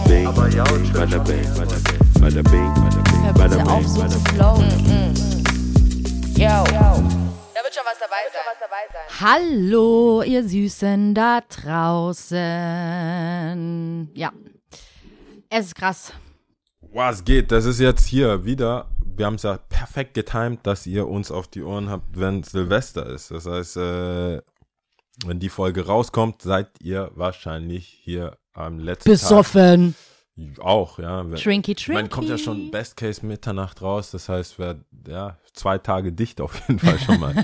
bing, bada bing, bada bing, bada bing, Hör bada bitte auf, bing, so bada zu bing. flowen. Yo. Da wird schon was dabei sein. Hallo, ihr Süßen da draußen. Ja, es ist krass. Was geht? Das ist jetzt hier wieder. Wir haben es ja perfekt getimt, dass ihr uns auf die Ohren habt, wenn Silvester ist. Das heißt, wenn die Folge rauskommt, seid ihr wahrscheinlich hier am letzten Besoffen. Tag. Auch, ja. Trinky. Man kommt ja schon Best Case Mitternacht raus. Das heißt, wäre 2 Tage dicht auf jeden Fall schon mal.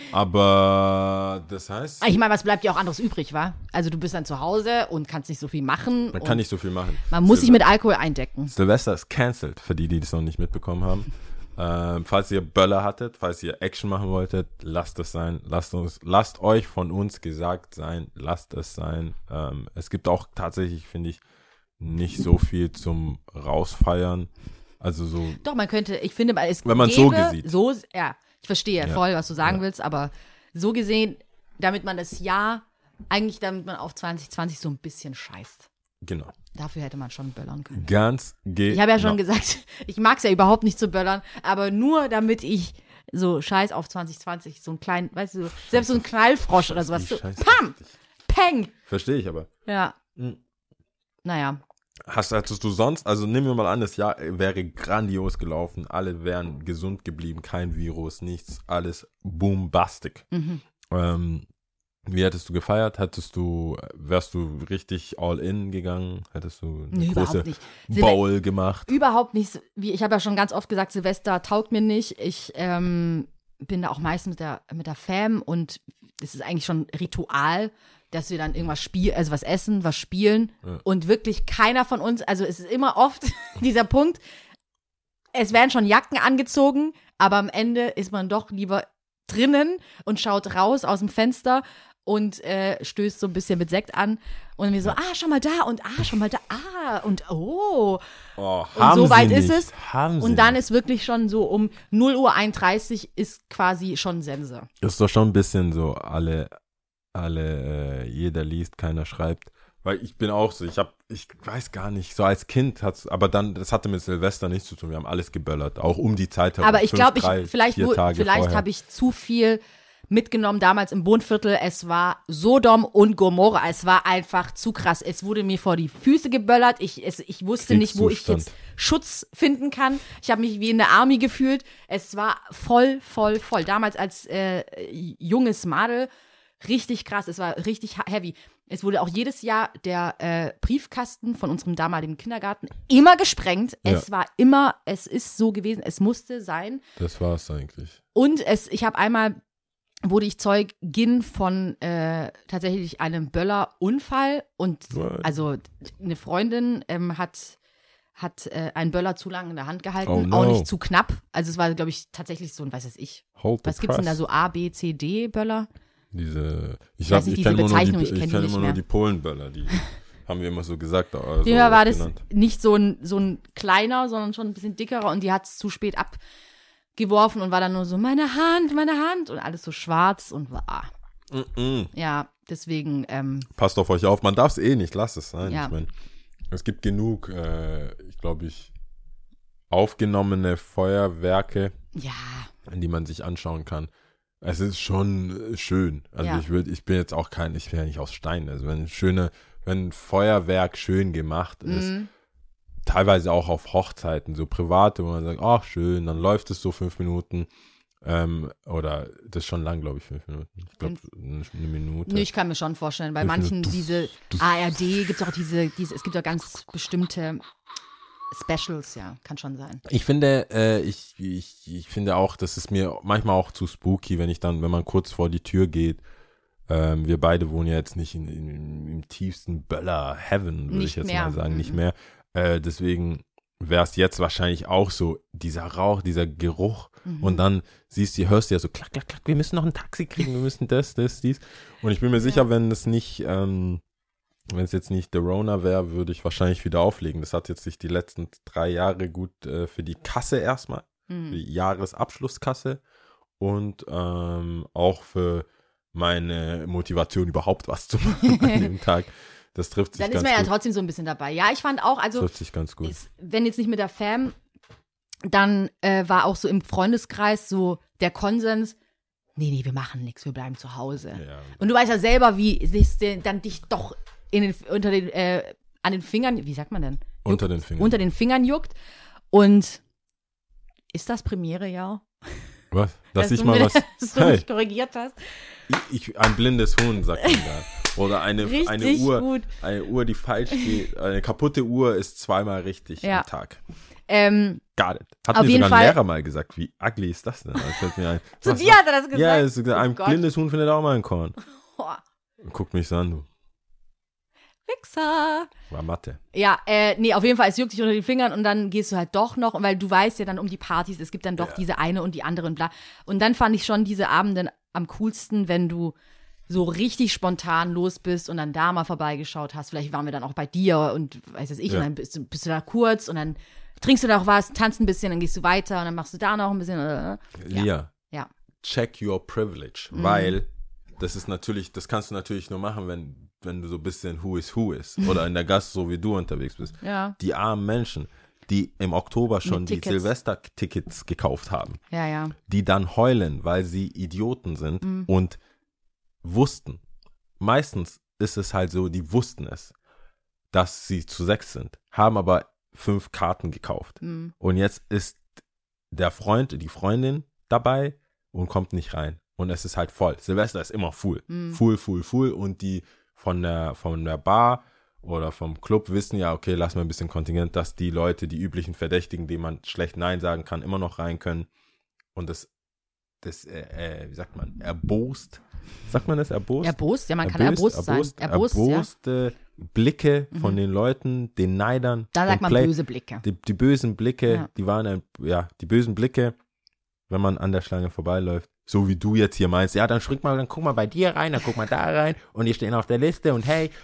Aber das heißt, Ich meine, was bleibt dir auch anderes übrig, wa? Also du bist dann zu Hause und kannst nicht so viel machen. man kann nicht so viel machen. Man muss sich mit Alkohol eindecken. Silvester ist cancelled, für die das noch nicht mitbekommen haben. Falls ihr Böller hattet, falls ihr Action machen wolltet, lasst es sein. Lasst euch von uns gesagt sein, lasst es sein. Es gibt auch tatsächlich, finde ich, nicht so viel zum Rausfeiern. Also so. Doch, man könnte, ich finde, es Wenn man es so gesieht. Ja, ich verstehe voll, was du sagen willst, aber so gesehen, damit man auf 2020 so ein bisschen scheißt. Genau. Dafür hätte man schon böllern können. Ganz genau. Ich habe ja schon gesagt, ich mag es ja überhaupt nicht zu böllern, aber nur damit ich so scheiß auf 2020, so einen kleinen, weißt du, selbst so ein Knallfrosch oder sowas. So, pam! Peng! Verstehe ich aber. Ja. Naja. Hattest du sonst, also nehmen wir mal an, das Jahr wäre grandios gelaufen, alle wären gesund geblieben, kein Virus, nichts, alles boombastic. Wie hättest du gefeiert? Wärst du richtig all in gegangen? Hättest du eine große überhaupt nicht. Bowl gemacht? Überhaupt nicht. Ich habe ja schon ganz oft gesagt, Silvester taugt mir nicht. Ich bin da auch meistens mit der Fam und es ist eigentlich schon Ritual, dass wir dann irgendwas was essen, was spielen und wirklich keiner von uns, also es ist immer oft dieser Punkt, es werden schon Jacken angezogen, aber am Ende ist man doch lieber drinnen und schaut raus aus dem Fenster und stößt so ein bisschen mit Sekt an und wir so, schon mal da und schon mal da, und oh. Und so weit ist es. Und dann ist wirklich schon so um 0:31 Uhr ist quasi schon Sense. Ist doch schon ein bisschen so, jeder liest, keiner schreibt. Weil ich bin auch so, ich weiß gar nicht, so als Kind aber dann, das hatte mit Silvester nichts zu tun, wir haben alles geböllert, auch um die Zeit herum. Aber ich glaube, vielleicht vorher. habe ich zu viel mitgenommen damals im Wohnviertel. Es war Sodom und Gomorra, es war einfach zu krass. Es wurde mir vor die Füße geböllert, ich wusste nicht, wo ich jetzt Schutz finden kann. Ich habe mich wie in der Army gefühlt. Es war voll. Damals als junges Madel richtig krass, es war richtig heavy. Es wurde auch jedes Jahr der Briefkasten von unserem damaligen Kindergarten immer gesprengt. Ja. Es ist so gewesen, es musste sein. Das war es eigentlich. Und wurde ich Zeugin von tatsächlich einem Böllerunfall. Und also eine Freundin hat einen Böller zu lang in der Hand gehalten, auch nicht zu knapp. Also es war, glaube ich, tatsächlich so ein, was gibt's denn da so A, B, C, D Böller? Ich weiß nicht, diese Bezeichnung, ich kenne die nicht immer mehr. nur die Polenböller, die haben wir immer so gesagt. Also Ja, war das genannt. nicht so ein kleiner, sondern schon ein bisschen dickerer und die hat es zu spät abgeworfen und war dann nur so, meine Hand und alles so schwarz und war. Ja, deswegen. Passt auf euch auf, man darf es nicht, lasst es sein. Ja. Ich meine, es gibt genug, aufgenommene Feuerwerke, Ja. die man sich anschauen kann. Es ist schon schön. Also Ja. ich bin jetzt auch ich bin ja nicht aus Stein. Also wenn Feuerwerk schön gemacht ist, teilweise auch auf Hochzeiten, so private, wo man sagt, ach schön, dann läuft es so 5 Minuten. Oder das ist schon lang, glaube ich, 5 Minuten. Ich glaube, eine Minute. Nee, ich kann mir schon vorstellen, bei 5 manchen Minuten. diese ARD gibt es auch es gibt auch ganz bestimmte Specials, ja, kann schon sein. Ich finde, ich finde auch, das ist mir manchmal auch zu spooky, wenn man kurz vor die Tür geht. Wir beide wohnen ja jetzt nicht im tiefsten Böller-Heaven, würde ich jetzt mal sagen, nicht mehr. Deswegen wäre es jetzt wahrscheinlich auch so, dieser Rauch, dieser Geruch und dann hörst du ja so klack, klack, klack, wir müssen noch ein Taxi kriegen, wir müssen das, dies. Und ich bin mir sicher, wenn es jetzt nicht The Rona wäre, würde ich wahrscheinlich wieder auflegen. Das hat jetzt sich die letzten 3 Jahre gut für die Kasse erstmal, für die Jahresabschlusskasse und auch für meine Motivation überhaupt was zu machen an dem Tag. Das trifft sich Dann ganz ist man ja gut. trotzdem so ein bisschen dabei. Ja, ich fand auch, also Trifft sich ganz gut. wenn jetzt nicht mit der Fam, dann war auch so im Freundeskreis so der Konsens, nee, wir machen nichts, wir bleiben zu Hause. Ja. Und du weißt ja selber, wie sich dann dich doch an den Fingern, wie sagt man denn? Unter den Fingern. Unter den Fingern juckt. Und ist das Premiere-Jahr? Was? Dass ich du mal mir- was. dass du mich korrigiert hast. Ein blindes Huhn, sagt man da. Oder eine Richtig Uhr. gut. Eine Uhr, die falsch geht. Eine kaputte Uhr ist zweimal richtig Ja. am Tag. Auf Got it. Hat mir jeden sogar ein Fall- Lehrer mal gesagt. Wie ugly ist das denn? Das fällt mir ein. Zu dir hat er das gesagt. Ja, es ist, ein Oh Gott. blindes Huhn findet auch mal ein Korn. Boah, Guckt mich so an, du. Wichser. War Mathe. Ja, nee, auf jeden Fall, es juckt dich unter den Fingern und dann gehst du halt doch noch, weil du weißt ja dann um die Partys, es gibt dann doch diese eine und die andere und bla. Und dann fand ich schon diese Abende am coolsten, wenn du so richtig spontan los bist und dann da mal vorbeigeschaut hast. Vielleicht waren wir dann auch bei dir und weiß es ich, Ja. und dann bist du da kurz und dann trinkst du da auch was, tanzt ein bisschen, dann gehst du weiter und dann machst du da noch ein bisschen. Lia, Ja. check your privilege. Weil das ist natürlich, das kannst du natürlich nur machen, wenn du so ein bisschen who is. Oder in der Gast, so wie du unterwegs bist. Ja. Die armen Menschen, die im Oktober schon Mit die Tickets. Silvester-Tickets gekauft haben, Ja, ja. die dann heulen, weil sie Idioten sind und wussten. Meistens ist es halt so, die wussten es, dass sie zu 6 sind, haben aber 5 Karten gekauft. Und jetzt ist der Freund, die Freundin dabei und kommt nicht rein. Und es ist halt voll. Silvester ist immer full. Full. Und die von der Bar oder vom Club wissen ja, okay, lass mal ein bisschen Kontingent, dass die Leute, die üblichen Verdächtigen, denen man schlecht Nein sagen kann, immer noch rein können. Und das wie sagt man, erbost. Sagt man das, erbost? Erbost? Ja, man kann erbost sein. Erbost, ja. Erboste Blicke von den Leuten, den Neidern. Da sagt den man böse Blicke. Die bösen Blicke, Ja. die waren die bösen Blicke, wenn man an der Schlange vorbeiläuft. So wie du jetzt hier meinst, ja, dann dann guck mal bei dir rein, dann guck mal da rein und die stehen auf der Liste und hey,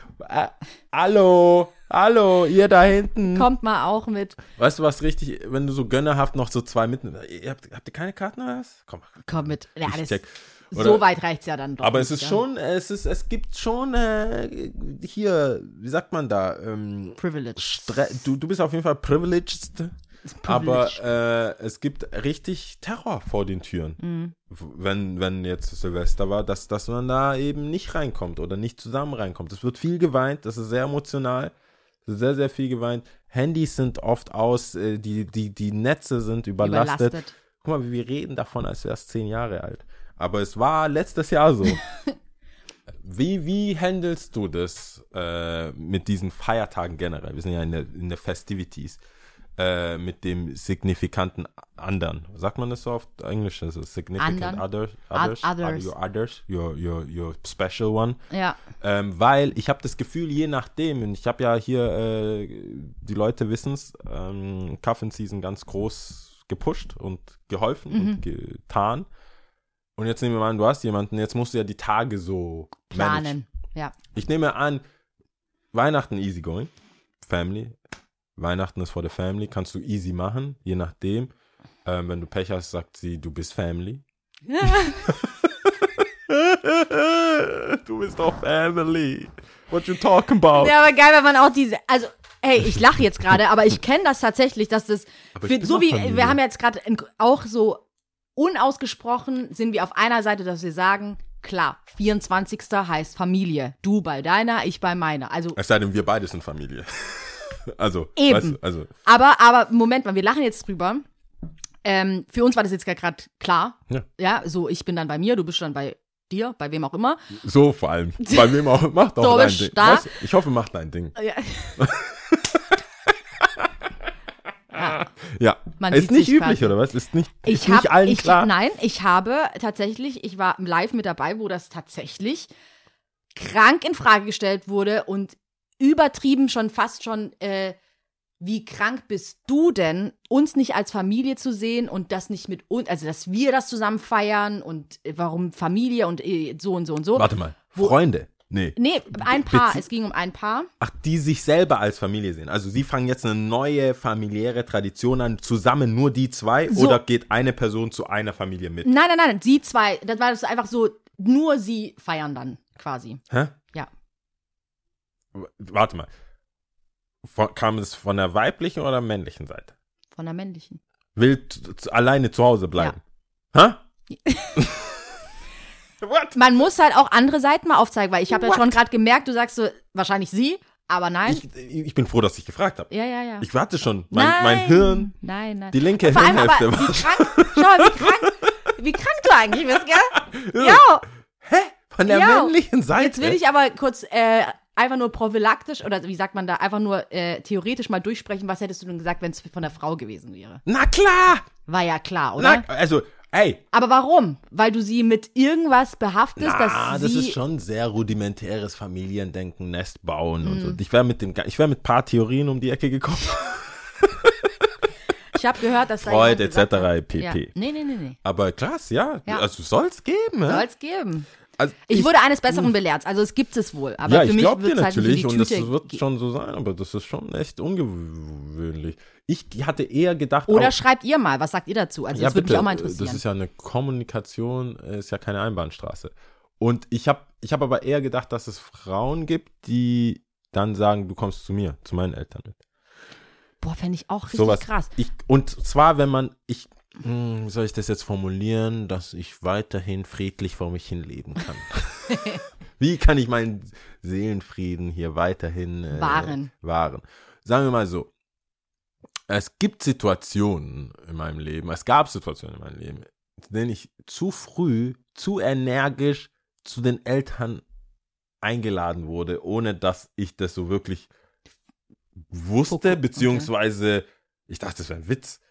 hallo, ihr da hinten. Kommt mal auch mit. Weißt du, was richtig, wenn du so gönnerhaft noch so 2 mitnimmst, habt ihr keine Karten oder was? Komm mit. Ja, Ich das, check. so Oder- weit reicht's ja dann doch. Aber nicht, es ist ja. schon, es gibt schon hier, wie sagt man da, Privilege. du bist auf jeden Fall privileged, Privilege. aber es gibt richtig Terror vor den Türen. Wenn jetzt Silvester war, dass man da eben nicht reinkommt oder nicht zusammen reinkommt. Es wird viel geweint, das ist sehr emotional, es wird sehr, sehr viel geweint. Handys sind oft aus, die Netze sind überlastet. Guck mal, wir reden davon, als wäre es 10 Jahre alt. Aber es war letztes Jahr so. Wie handelst du das mit diesen Feiertagen generell? Wir sind ja in der Festivities. Mit dem signifikanten anderen. Sagt man das so auf Englisch? Also significant Anderen. others. Your special one. Ja. Weil ich habe das Gefühl, je nachdem, und ich habe ja hier, die Leute wissen es, Cuffin Season ganz groß gepusht und geholfen und getan. Und jetzt nehmen wir mal an, du hast jemanden, jetzt musst du ja die Tage so managen. Planen. Ja. Ich nehme an, Weihnachten easy going, Family. Weihnachten ist for the family, kannst du easy machen, je nachdem. Wenn du Pech hast, sagt sie, du bist Family. Du bist doch Family. What you talking about? Ja, aber geil, wenn man auch diese, also, hey, ich lache jetzt gerade, aber ich kenne das tatsächlich, dass das, Aber ich bin so doch wie, Familie. wir haben jetzt gerade auch so unausgesprochen, sind wir auf einer Seite, dass wir sagen, klar, 24. heißt Familie. Du bei deiner, ich bei meiner. Also, Es sei denn, wir beide sind Familie. Also, Eben. Weißt du, also, aber Moment mal, wir lachen jetzt drüber. Für uns war das jetzt gerade klar. Ja. Ja, so, ich bin dann bei mir, du bist dann bei dir, bei wem auch immer. so vor allem. Bei wem auch, mach doch Du dein bist Ding. da. Weißt du, ich hoffe, mach dein Ding. Ja. Ja. Man Ist sieht nicht sich üblich, quasi. oder was? Ist nicht allen klar. Nein, ich war live mit dabei, wo das tatsächlich krank in Frage gestellt wurde und übertrieben fast schon, wie krank bist du denn, uns nicht als Familie zu sehen und das nicht mit uns, also dass wir das zusammen feiern und warum Familie und so und so und so. Warte mal. Freunde? Nee. Nee, ein Paar, Bezie- es ging um ein Paar. Ach, die sich selber als Familie sehen. Also sie fangen jetzt eine neue familiäre Tradition an, zusammen nur die zwei, So. oder geht eine Person zu einer Familie mit? Nein, sie zwei, das war das einfach so, nur sie feiern dann quasi. Hä? Ja. warte mal. Kam es von der weiblichen oder männlichen Seite? Von der männlichen. Will alleine zu Hause bleiben? Hä? What? Man muss halt auch andere Seiten mal aufzeigen, weil ich habe ja schon gerade gemerkt, du sagst so, wahrscheinlich sie, aber nein. Ich bin froh, dass ich gefragt habe. Ja. Ich warte schon. Mein Hirn, Nein. die linke Vor allem Hirnhälfte aber, war. wie krank du eigentlich bist, gell? Ja. Hä? Von der männlichen Seite? Jetzt will ich aber kurz einfach nur prophylaktisch, oder wie sagt man da, einfach nur theoretisch mal durchsprechen, was hättest du denn gesagt, wenn es von der Frau gewesen wäre? Na klar! War ja klar, oder? Ey. Aber warum? Weil du sie mit irgendwas behaftest, dass das sie... ist schon sehr rudimentäres Familiendenken, Nest bauen und so. Ich wäre mit ein paar Theorien um die Ecke gekommen. Ich habe gehört, dass da Freud jemand etc. gesagt hat- pp. Ja. Nee. Aber krass, ja. Also soll's geben, Soll ja. es geben. Also Ich wurde eines Besseren belehrt, also es gibt es wohl. Aber ja, für ich mich glaube dir wird es halt nicht in natürlich die und das Tüte wird gehen. schon so sein, aber das ist schon echt ungewöhnlich. Ich hatte eher gedacht, Oder auch, schreibt ihr mal, was sagt ihr dazu? Also das würde mich auch mal interessieren. Das ist ja eine Kommunikation, ist ja keine Einbahnstraße. Und ich hab aber eher gedacht, dass es Frauen gibt, die dann sagen, du kommst zu mir, zu meinen Eltern mit. Boah, fände ich auch richtig Sowas. krass. Und zwar, wenn man, wie soll ich das jetzt formulieren, dass ich weiterhin friedlich vor mich hin leben kann. Wie kann ich meinen Seelenfrieden hier weiterhin wahren? Sagen wir mal so, es gibt Situationen in meinem Leben, es gab Situationen in meinem Leben, in denen ich zu früh, zu energisch zu den Eltern eingeladen wurde, ohne dass ich das so wirklich wusste, beziehungsweise ich dachte, das wäre ein Witz.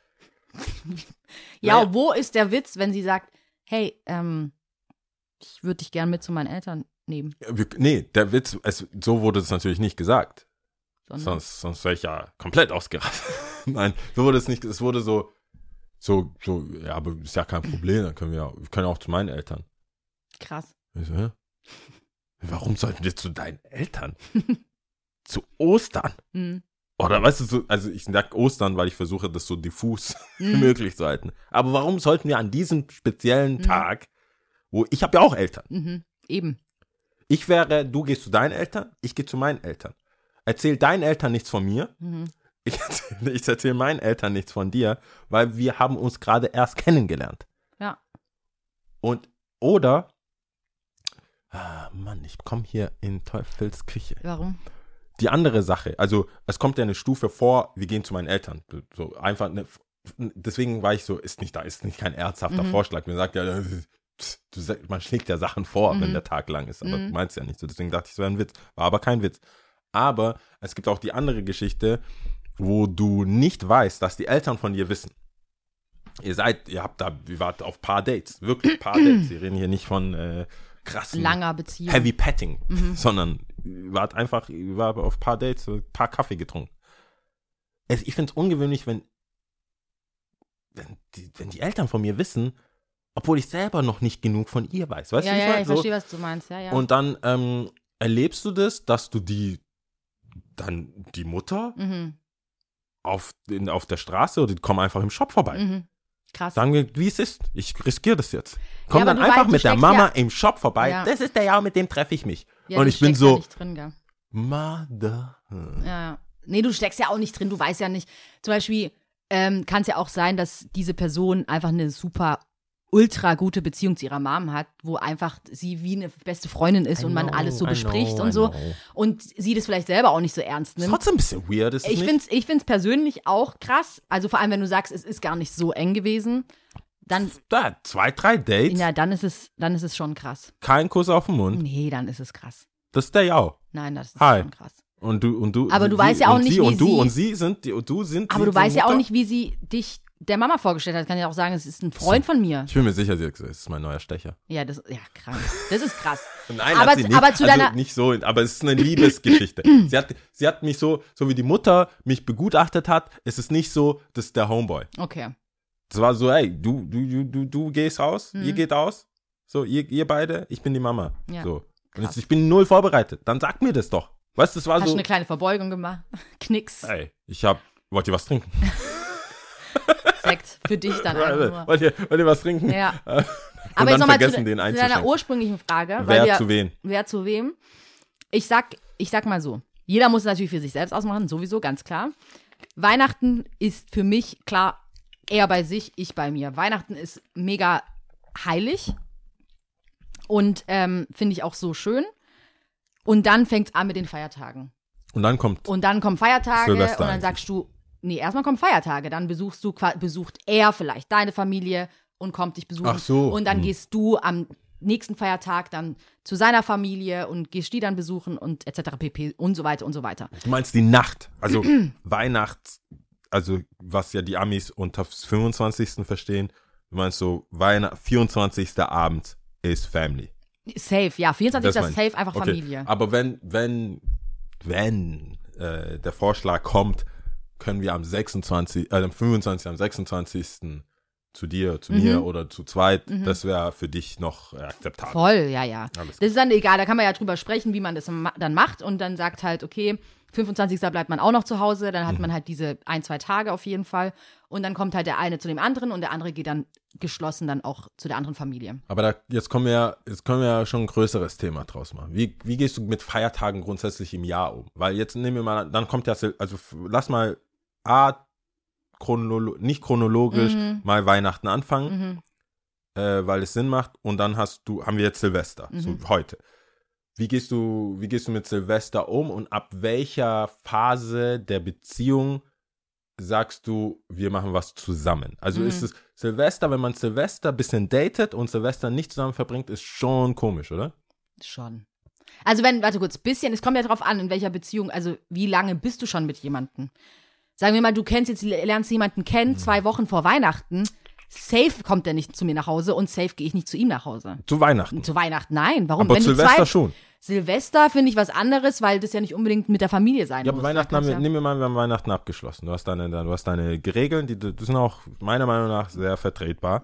Ja, wo ist der Witz, wenn sie sagt, hey, ich würde dich gern mit zu meinen Eltern nehmen? Nee, der Witz, so wurde es natürlich nicht gesagt. Sondern- Sonst wäre ich ja komplett ausgerastet. Nein, so wurde es nicht, es wurde so, ja, aber ist ja kein Problem, dann können wir können auch zu meinen Eltern. Krass. Ich so, hä? Warum sollten wir zu deinen Eltern? Zu Ostern? Mhm. Oder weißt du, so, also ich sag Ostern, weil ich versuche, das so diffus wie möglich zu halten. Aber warum sollten wir an diesem speziellen Tag, wo ich habe ja auch Eltern. Mhm. Eben. Du gehst zu deinen Eltern, ich gehe zu meinen Eltern. Erzähl deinen Eltern nichts von mir. Ich erzähle meinen Eltern nichts von dir, weil wir haben uns gerade erst kennengelernt. Ja. Oder, Mann, ich komme hier in Teufels Küche. Warum? Die andere Sache, also es kommt ja eine Stufe vor, wir gehen zu meinen Eltern. So einfach, deswegen war ich so, ist nicht kein ernsthafter Vorschlag. Man sagt ja, man schlägt ja Sachen vor, wenn der Tag lang ist, aber du meinst ja nicht so. Deswegen dachte ich, es wäre ein Witz. War aber kein Witz. Aber es gibt auch die andere Geschichte, wo du nicht weißt, dass die Eltern von dir wissen. Ihr wart auf paar Dates, wirklich paar Dates. Wir reden hier nicht von krassen, Langer Beziehung. Heavy Petting, sondern ihr wart auf paar Dates, ein paar Kaffee getrunken. Ich finde es ungewöhnlich, wenn die Eltern von mir wissen, obwohl ich selber noch nicht genug von ihr weiß. Weißt du, wie ich meine? Ich verstehe, was du meinst. Ja. Und dann erlebst du das, dass du die Mutter auf der Straße oder die kommen einfach im Shop vorbei. Krass. Sagen wir, wie es ist. Ich riskiere das jetzt. Komm aber dann du einfach weißt, du mit der steckst Mama ja- im Shop vorbei. Ja. Das ist der ja, mit dem treffe ich mich. Ja, und du ich bin steckst ja so, nicht drin, gell? Mother. Ja. Nee, du steckst ja auch nicht drin, du weißt ja nicht. Zum Beispiel kann es ja auch sein, dass diese Person einfach eine super ultra gute Beziehung zu ihrer Mom hat, wo einfach sie wie eine beste Freundin ist und man alles so bespricht und so. Und sie das vielleicht selber auch nicht so ernst Ist nimmt. trotzdem ein bisschen weird, ist es Ich nicht? find's persönlich auch krass. Also vor allem, wenn du sagst, es ist gar nicht so eng gewesen, dann, Da, 2, 3 Dates, ja, dann ist es schon krass. kein Kuss auf den Mund. Nee, dann ist es krass. Das ist der Jau. Nein, das ist Hi. schon krass. Und du. Aber du sie- weißt ja auch und nicht, sie, wie und du sie- und sie sind die, und du sind Aber die du weißt ja auch Mutter. nicht, wie sie dich der Mama vorgestellt hat. Kann ja auch sagen, es ist ein Freund von mir. Ich bin mir sicher, sie hat gesagt, es ist mein neuer Stecher. Ja, krank. Das ist krass. Nein, aber, hat sie nicht. aber zu deiner. Also nicht so, aber es ist eine Liebesgeschichte. sie hat mich so wie die Mutter mich begutachtet hat, ist es nicht so, das ist der Homeboy. Okay. Es war so, hey, du gehst raus, ihr geht aus, so, ihr beide, ich bin die Mama. Ja, So. Und krass. ich bin null vorbereitet. Dann sag mir das doch. Weißt du, das war Hast du so, eine kleine Verbeugung gemacht? Knicks. hey, wollt ihr was trinken? Sekt. Für dich dann einfach nur. wollt ihr was trinken? Ja. Und Aber dann jetzt nochmal vergessen, zu den deiner einzuschenken. ursprünglichen Frage. Wer weil zu wen? Wer zu wem? Ich sag mal so. Jeder muss es natürlich für sich selbst ausmachen, sowieso, ganz klar. Weihnachten ist für mich, klar, er bei sich, ich bei mir. Weihnachten ist mega heilig und finde ich auch so schön. Und dann fängt es an mit den Feiertagen. Und dann kommen Feiertage Silvester und dann sagst du, nee, erstmal kommen Feiertage. Dann besucht er vielleicht deine Familie und kommt dich besuchen. Ach so. Und dann gehst du am nächsten Feiertag dann zu seiner Familie und gehst die dann besuchen und etc. pp. Und so weiter und so weiter. Du meinst die Nacht, also Weihnachts, also was ja die Amis unter 25. verstehen, du meinst so 24. Abend ist Family. Safe, ja, 24. Das ist safe, einfach Okay. Familie. Aber wenn der Vorschlag kommt, können wir am 25., am 26. zu dir, zu mir oder zu zweit, das wäre für dich noch akzeptabel. Voll, ja. Alles Das klar. ist dann egal, da kann man ja drüber sprechen, wie man das dann macht und dann sagt halt, okay, 25. bleibt man auch noch zu Hause, dann hat man halt diese 1-2 Tage auf jeden Fall und dann kommt halt der eine zu dem anderen und der andere geht dann geschlossen dann auch zu der anderen Familie. Aber jetzt können wir ja schon ein größeres Thema draus machen. Wie gehst du mit Feiertagen grundsätzlich im Jahr um? Weil jetzt nehmen wir mal, dann kommt ja, also lass mal nicht chronologisch mal Weihnachten anfangen, weil es Sinn macht und dann haben wir jetzt Silvester, so heute. Wie gehst du mit Silvester um und ab welcher Phase der Beziehung sagst du, wir machen was zusammen? Also ist es Silvester, wenn man Silvester ein bisschen datet und Silvester nicht zusammen verbringt, ist schon komisch, oder? Schon. Also warte kurz, bisschen, es kommt ja drauf an, in welcher Beziehung, also wie lange bist du schon mit jemandem? Sagen wir mal, lernst jemanden kennen, 2 Wochen vor Weihnachten, safe kommt er nicht zu mir nach Hause und safe gehe ich nicht zu ihm nach Hause. Zu Weihnachten. Zu Weihnachten, nein. Warum? Aber Wenn Silvester schon. Silvester finde ich was anderes, weil das ja nicht unbedingt mit der Familie sein Ja, muss. aber Weihnachten nehmen wir mal, wir haben Weihnachten abgeschlossen. Du hast deine Regeln, die sind auch meiner Meinung nach sehr vertretbar.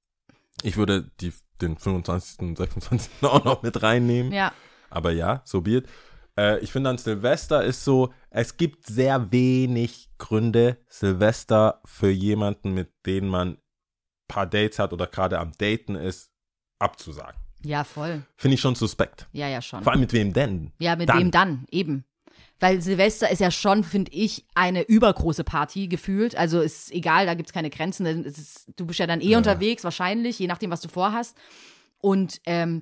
Ich würde den 25. und 26. auch noch mit reinnehmen. Ja. Aber ja, so be it. Ich finde an Silvester ist so, es gibt sehr wenig Gründe, Silvester für jemanden, mit dem man ein paar Dates hat oder gerade am Daten ist, abzusagen. Ja, voll. Finde ich schon suspekt. Ja, schon. Vor allem mit wem denn? Ja, mit wem dann? Eben. Weil Silvester ist ja schon, finde ich, eine übergroße Party gefühlt. Also ist egal, da gibt es keine Grenzen. Du bist ja dann unterwegs, wahrscheinlich, je nachdem, was du vorhast. Und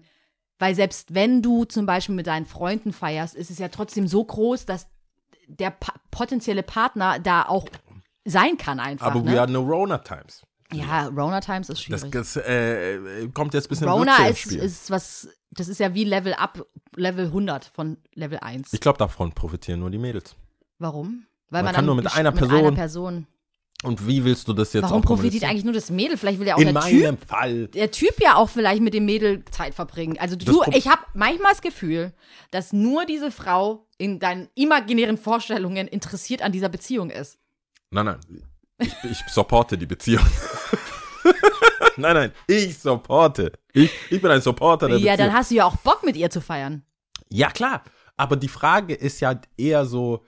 weil selbst wenn du zum Beispiel mit deinen Freunden feierst, ist es ja trotzdem so groß, dass der potenzielle Partner da auch sein kann einfach. Aber ne? we are no Rona times. Ja, Rona Times ist schwierig. Das kommt jetzt ein bisschen Rona Würze ins Spiel. das ist ja wie Level Up, Level 100 von Level 1. Ich glaube, davon profitieren nur die Mädels. Warum? Weil Man man kann dann nur mit einer Person. Und wie willst du das jetzt Warum auch profitiert kommunizieren? eigentlich nur das Mädel? Vielleicht will ja auch In der Typ. meinem Fall. Der Typ ja auch vielleicht mit dem Mädel Zeit verbringen. Also ich habe manchmal das Gefühl, dass nur diese Frau in deinen imaginären Vorstellungen interessiert an dieser Beziehung ist. Nein. Ich supporte die Beziehung. Nein, ich supporte. Ich bin ein Supporter der Ja, Beziehung. dann hast du ja auch Bock, mit ihr zu feiern. Ja, klar. Aber die Frage ist ja eher so,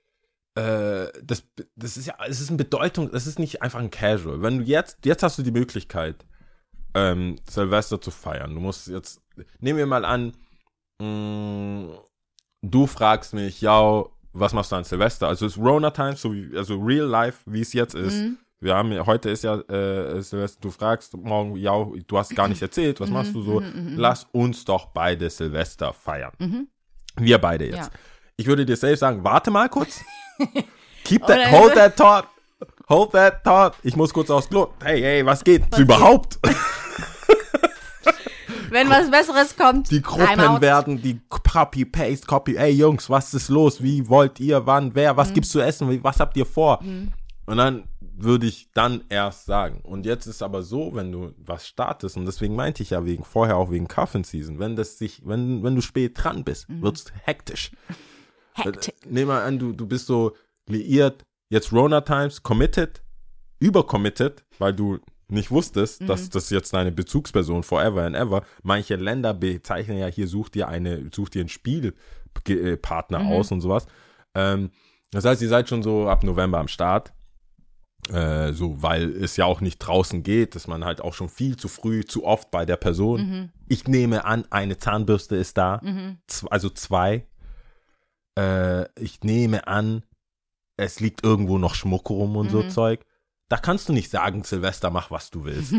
das ist ja, es ist eine Bedeutung, es ist nicht einfach ein Casual. Wenn du jetzt hast du die Möglichkeit, Silvester zu feiern. Du musst jetzt, nehmen wir mal an, du fragst mich, ja, was machst du an Silvester? Also es ist Rona Times, also real life, wie es jetzt ist. Wir haben heute ist ja Silvester, du fragst morgen, ja, du hast gar nicht erzählt, was machst du so? Lass uns doch beide Silvester feiern. Wir beide jetzt. Ja. Ich würde dir safe sagen, warte mal kurz. Hold that thought. Ich muss kurz aufs Klo. Hey, was geht überhaupt? Wenn was Besseres kommt, Die Gruppen werden, die Copy. Ey Jungs, was ist los? Wie wollt ihr, wann, wer, was gibt's zu essen? Was habt ihr vor? Und dann würde ich dann erst sagen. Und jetzt ist aber so, wenn du was startest, und deswegen meinte ich ja vorher auch wegen Cuffing Season, wenn du spät dran bist, wird's hektisch. Nehmen wir an, du bist so liiert, jetzt Rona Times, übercommitted, weil du nicht wusstest, dass das jetzt deine Bezugsperson forever and ever. Manche Länder bezeichnen ja hier, such dir einen Spielpartner aus und sowas. Das heißt, ihr seid schon so ab November am Start. Weil es ja auch nicht draußen geht, dass man halt auch schon viel zu früh, zu oft bei der Person. Ich nehme an, eine Zahnbürste ist da, also 2. ich nehme an, es liegt irgendwo noch Schmuck rum und so Zeug. Da kannst du nicht sagen, Silvester, mach, was du willst.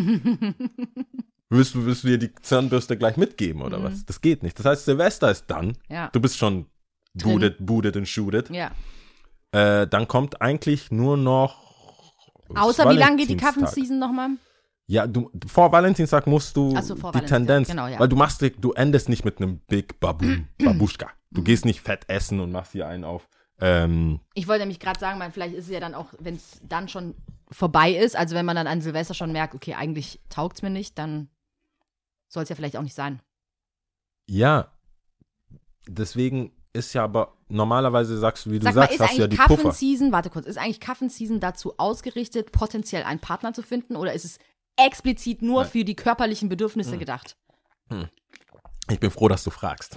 Willst du dir die Zahnbürste gleich mitgeben oder was? Das geht nicht. Das heißt, Silvester ist dann. Ja. Du bist schon booted und shooted. Ja. Dann kommt eigentlich nur noch Außer wie lange geht die Valentinstag. Kaffen-Season nochmal? Ja, vor Valentinstag musst du Ach so, vor die Valentinstag, Tendenz, genau, ja. weil du endest nicht mit einem Big Babuschka. Du gehst nicht fett essen und machst hier einen auf. Ich wollte nämlich gerade sagen, vielleicht ist es ja dann auch, wenn es dann schon vorbei ist, also wenn man dann an Silvester schon merkt, okay, eigentlich taugt es mir nicht, dann soll es ja vielleicht auch nicht sein. Ja, deswegen ist ja aber normalerweise sagst du, wie du Sag mal, sagst, ist hast du ja eigentlich die Puffer. Kaffen-Season, warte kurz, ist eigentlich Kaffen-Season dazu ausgerichtet, potenziell einen Partner zu finden oder ist es explizit nur Nein. für die körperlichen Bedürfnisse gedacht? Ich bin froh, dass du fragst.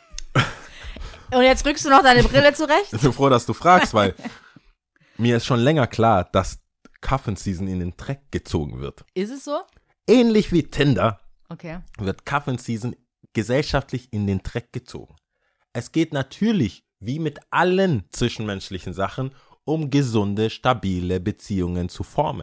Und jetzt rückst du noch deine Brille zurecht? Ich bin froh, dass du fragst, weil mir ist schon länger klar, dass Kaffen-Season in den Dreck gezogen wird. Ist es so? Ähnlich wie Tinder Okay. wird Kaffen-Season gesellschaftlich in den Dreck gezogen. Es geht natürlich, wie mit allen zwischenmenschlichen Sachen, um gesunde, stabile Beziehungen zu formen.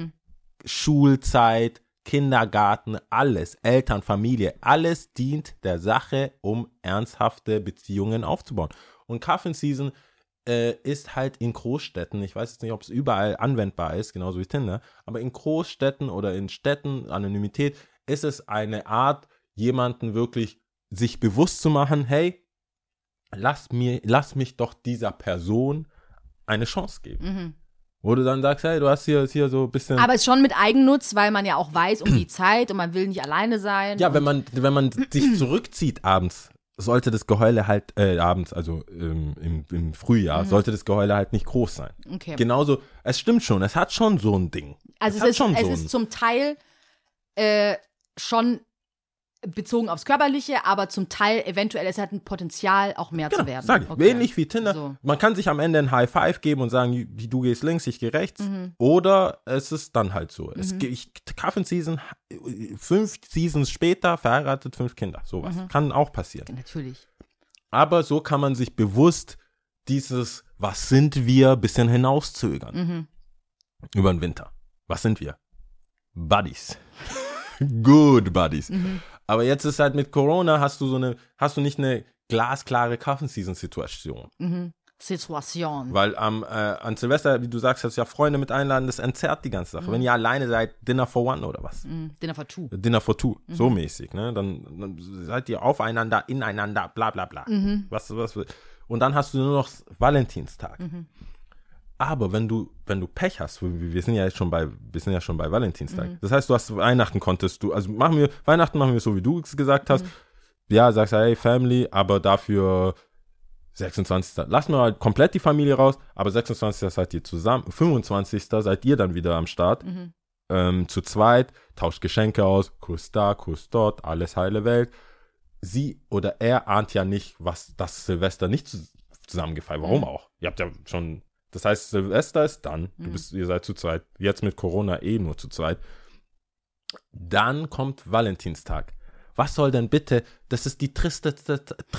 Schulzeit, Kindergarten, alles, Eltern, Familie, alles dient der Sache, um ernsthafte Beziehungen aufzubauen. Und Kaffen-Season ist halt in Großstädten, ich weiß jetzt nicht, ob es überall anwendbar ist, genauso wie Tinder, aber in Großstädten oder in Städten, Anonymität, ist es eine Art, jemanden wirklich sich bewusst zu machen, hey, lass mich doch dieser Person eine Chance geben. Wo du dann sagst, hey, du hast hier so ein bisschen... Aber es ist schon mit Eigennutz, weil man ja auch weiß um die Zeit und man will nicht alleine sein. Ja, wenn man sich zurückzieht abends, sollte das Geheule halt, abends, also im Frühjahr, sollte das Geheule halt nicht groß sein. Okay. Genauso, es stimmt schon, es hat schon so ein Ding. Also es ist zum Teil schon bezogen aufs Körperliche, aber zum Teil eventuell, es hat ein Potenzial, auch mehr zu werden. Sag ich, Okay. ähnlich wie Tinder. So. Man kann sich am Ende ein High Five geben und sagen, du gehst links, ich gehe rechts. Oder es ist dann halt so. Kaffen-Season, 5 Seasons später, verheiratet, 5 Kinder. Sowas. Kann auch passieren. Natürlich. Aber so kann man sich bewusst dieses, was sind wir, bisschen hinauszögern. Über den Winter. Was sind wir? Buddies. Good Buddies. Aber jetzt ist halt mit Corona, hast du nicht eine glasklare Kaffen-Season-Situation. Situation. Weil an Silvester, wie du sagst, hast du ja Freunde mit einladen, das entzerrt die ganze Sache. Wenn ihr alleine seid, Dinner for One oder was? Dinner for Two. Dinner for Two, so mäßig, ne? Dann seid ihr aufeinander, ineinander, bla bla bla. Was, und dann hast du nur noch Valentinstag. Aber wenn du Pech hast, wir sind ja schon bei Valentinstag. Das heißt, du hast Weihnachten Weihnachten machen wir so, wie du es gesagt hast. Ja, sagst du, hey, Family, aber dafür 26. Lassen wir halt komplett die Familie raus, aber 26. seid ihr zusammen, 25. seid ihr dann wieder am Start. Zu zweit, tauscht Geschenke aus, Kuss da, Kuss dort, alles heile Welt. Sie oder er ahnt ja nicht, was das Silvester nicht zusammengefallen. Warum auch? Ihr habt ja schon... Das heißt, Silvester ist dann, ihr seid zu zweit, jetzt mit Corona nur zu zweit. Dann kommt Valentinstag. Was soll denn bitte, das ist die tristeste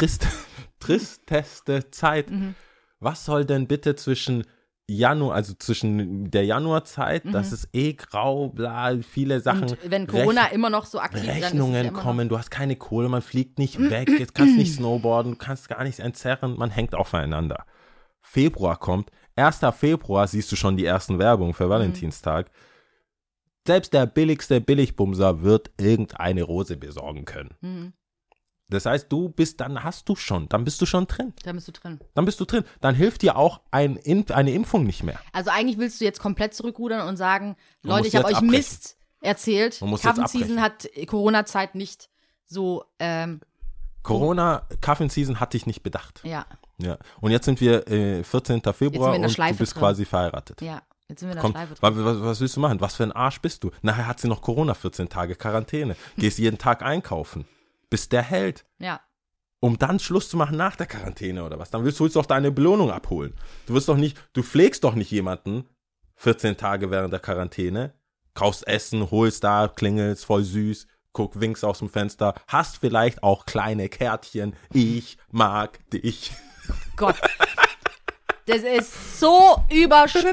Zeit. Was soll denn bitte zwischen der Januarzeit, das ist grau, bla, viele Sachen. Und wenn Corona immer noch so aktiv ist, dann ist es Rechnungen ja immer kommen, du hast keine Kohle, man fliegt nicht weg, jetzt kannst nicht snowboarden, du kannst gar nichts entzerren, man hängt aufeinander. Februar kommt, 1. Februar siehst du schon die ersten Werbungen für Valentinstag. Selbst der billigste Billigbumser wird irgendeine Rose besorgen können. Das heißt, dann bist du schon drin. Da bist du drin. Dann hilft dir auch eine Impfung nicht mehr. Also eigentlich willst du jetzt komplett zurückrudern und sagen, Man Leute, muss ich habe jetzt euch abbrechen. Mist erzählt. Man muss jetzt Kaffen-Season hat Corona-Zeit nicht so, Kaffen-Season hatte ich nicht bedacht. ja, Ja. Und jetzt sind wir 14. Februar wir in der und Schleife du bist drin. quasi verheiratet. ja. Jetzt sind wir in der Komm, Schleife drin. was willst du machen? Was für ein Arsch bist du? Nachher hat sie noch Corona, 14 Tage Quarantäne. Gehst jeden Tag einkaufen. Bist der Held. Ja. Um dann Schluss zu machen nach der Quarantäne oder was. Dann willst du doch deine Belohnung abholen. Du pflegst doch nicht jemanden 14 Tage während der Quarantäne, kaufst Essen, holst da, klingelst, voll süß, winkst aus dem Fenster, hast vielleicht auch kleine Kärtchen. Ich mag dich. Gott. Das ist so überspitzt.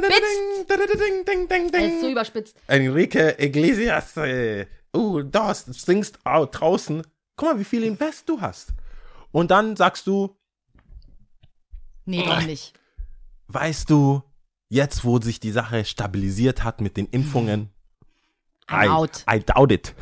Das ist so überspitzt. Enrique Iglesias, da singst draußen. Guck mal, wie viel Invest du hast. Und dann sagst du, Nee, doch nicht. weißt du, jetzt wo sich die Sache stabilisiert hat mit den Impfungen, I'm out. I doubt it.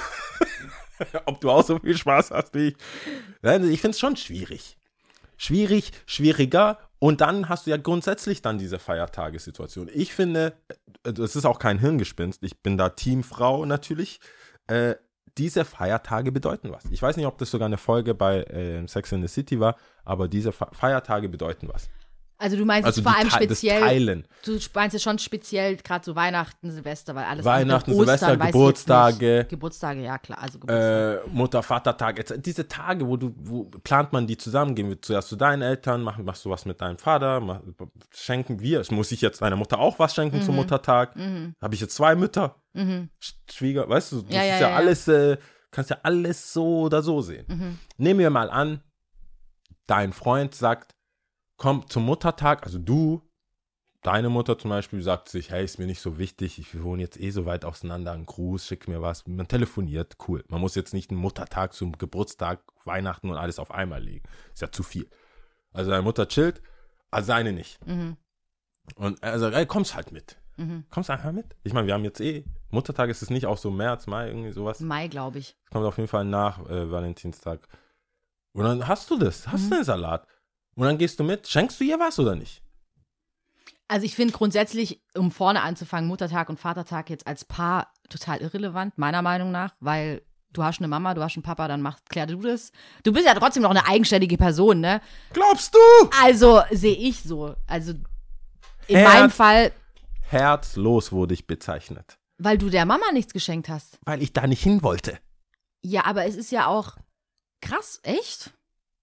Ob du auch so viel Spaß hast wie ich. Also ich finde es schon schwierig. Schwieriger. Und dann hast du ja grundsätzlich dann diese Feiertagessituation. Ich finde, das ist auch kein Hirngespinst. Ich bin da Team Frau natürlich. Diese Feiertage bedeuten was. Ich weiß nicht, ob das sogar eine Folge bei Sex and the City war, aber diese Feiertage bedeuten was. Also du meinst Also jetzt vor allem das speziell, Teilen. du meinst jetzt schon speziell gerade so Weihnachten, Silvester, weil alles Weihnachten, andere, Silvester, Ostern, weiß ich Geburtstage. jetzt nicht. Geburtstage, ja klar, also Geburtstage. Mutter, Vatertag, diese Tage, wo plant man die zusammen, gehen wir zuerst zu deinen Eltern, machst du was mit deinem Vater, schenken wir, muss ich jetzt deiner Mutter auch was schenken zum Muttertag? Habe ich jetzt 2 Mütter? Schwieger, weißt du, das ist ja alles, kannst ja alles so oder so sehen. Nehmen wir mal an, dein Freund sagt, komm zum Muttertag, also deine Mutter zum Beispiel sagt sich, hey, ist mir nicht so wichtig, wir wohnen jetzt so weit auseinander, einen Gruß, schick mir was, man telefoniert, cool. Man muss jetzt nicht einen Muttertag zum Geburtstag, Weihnachten und alles auf einmal legen. Ist ja zu viel. Also deine Mutter chillt, also seine nicht. Und er sagt, ey, kommst halt mit. Kommst einfach mit. Ich meine, wir haben jetzt Muttertag ist es nicht auch so März, Mai, irgendwie sowas. Mai, glaube ich. Das kommt auf jeden Fall nach Valentinstag. Und dann hast du den Salat. Und dann gehst du mit. Schenkst du ihr was oder nicht? Also ich finde grundsätzlich, um vorne anzufangen, Muttertag und Vatertag jetzt als Paar total irrelevant, meiner Meinung nach, weil du hast eine Mama, du hast einen Papa, dann klär du das. Du bist ja trotzdem noch eine eigenständige Person, ne? Glaubst du? Also sehe ich so. Also in meinem Fall, Herzlos wurde ich bezeichnet. weil du der Mama nichts geschenkt hast. Weil ich da nicht hin wollte. Ja, aber es ist ja auch krass, echt?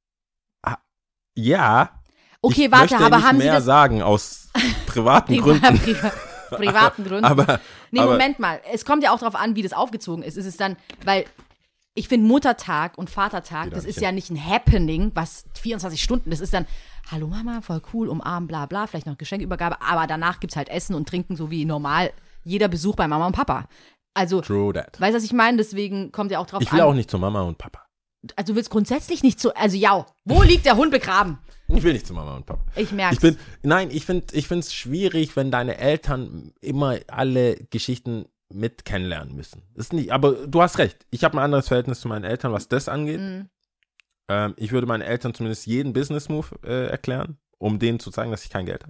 Ja. Okay, ich warte, möchte aber nicht haben Sie mehr das sagen aus privaten Gründen. privaten Gründen? Aber Moment mal. Es kommt ja auch darauf an, wie das aufgezogen ist. Es ist dann, weil ich finde Muttertag und Vatertag, das ist ja nicht ein Happening, was 24 Stunden, das ist dann, hallo Mama, voll cool, umarmen, bla bla, vielleicht noch Geschenkübergabe, aber danach gibt's halt Essen und Trinken, so wie normal jeder Besuch bei Mama und Papa. Also, True that. weißt du, was ich meine? Deswegen kommt ja auch drauf an. Ich will auch nicht zu Mama und Papa. Also du willst grundsätzlich nicht zu, also ja, wo liegt der Hund begraben? Ich will nicht zu Mama und Papa. Ich merk's. Ich finde es schwierig, wenn deine Eltern immer alle Geschichten mit kennenlernen müssen. Ist nicht, aber du hast recht. Ich habe ein anderes Verhältnis zu meinen Eltern, was das angeht. Ich würde meinen Eltern zumindest jeden Business-Move erklären, um denen zu zeigen, dass ich kein Geld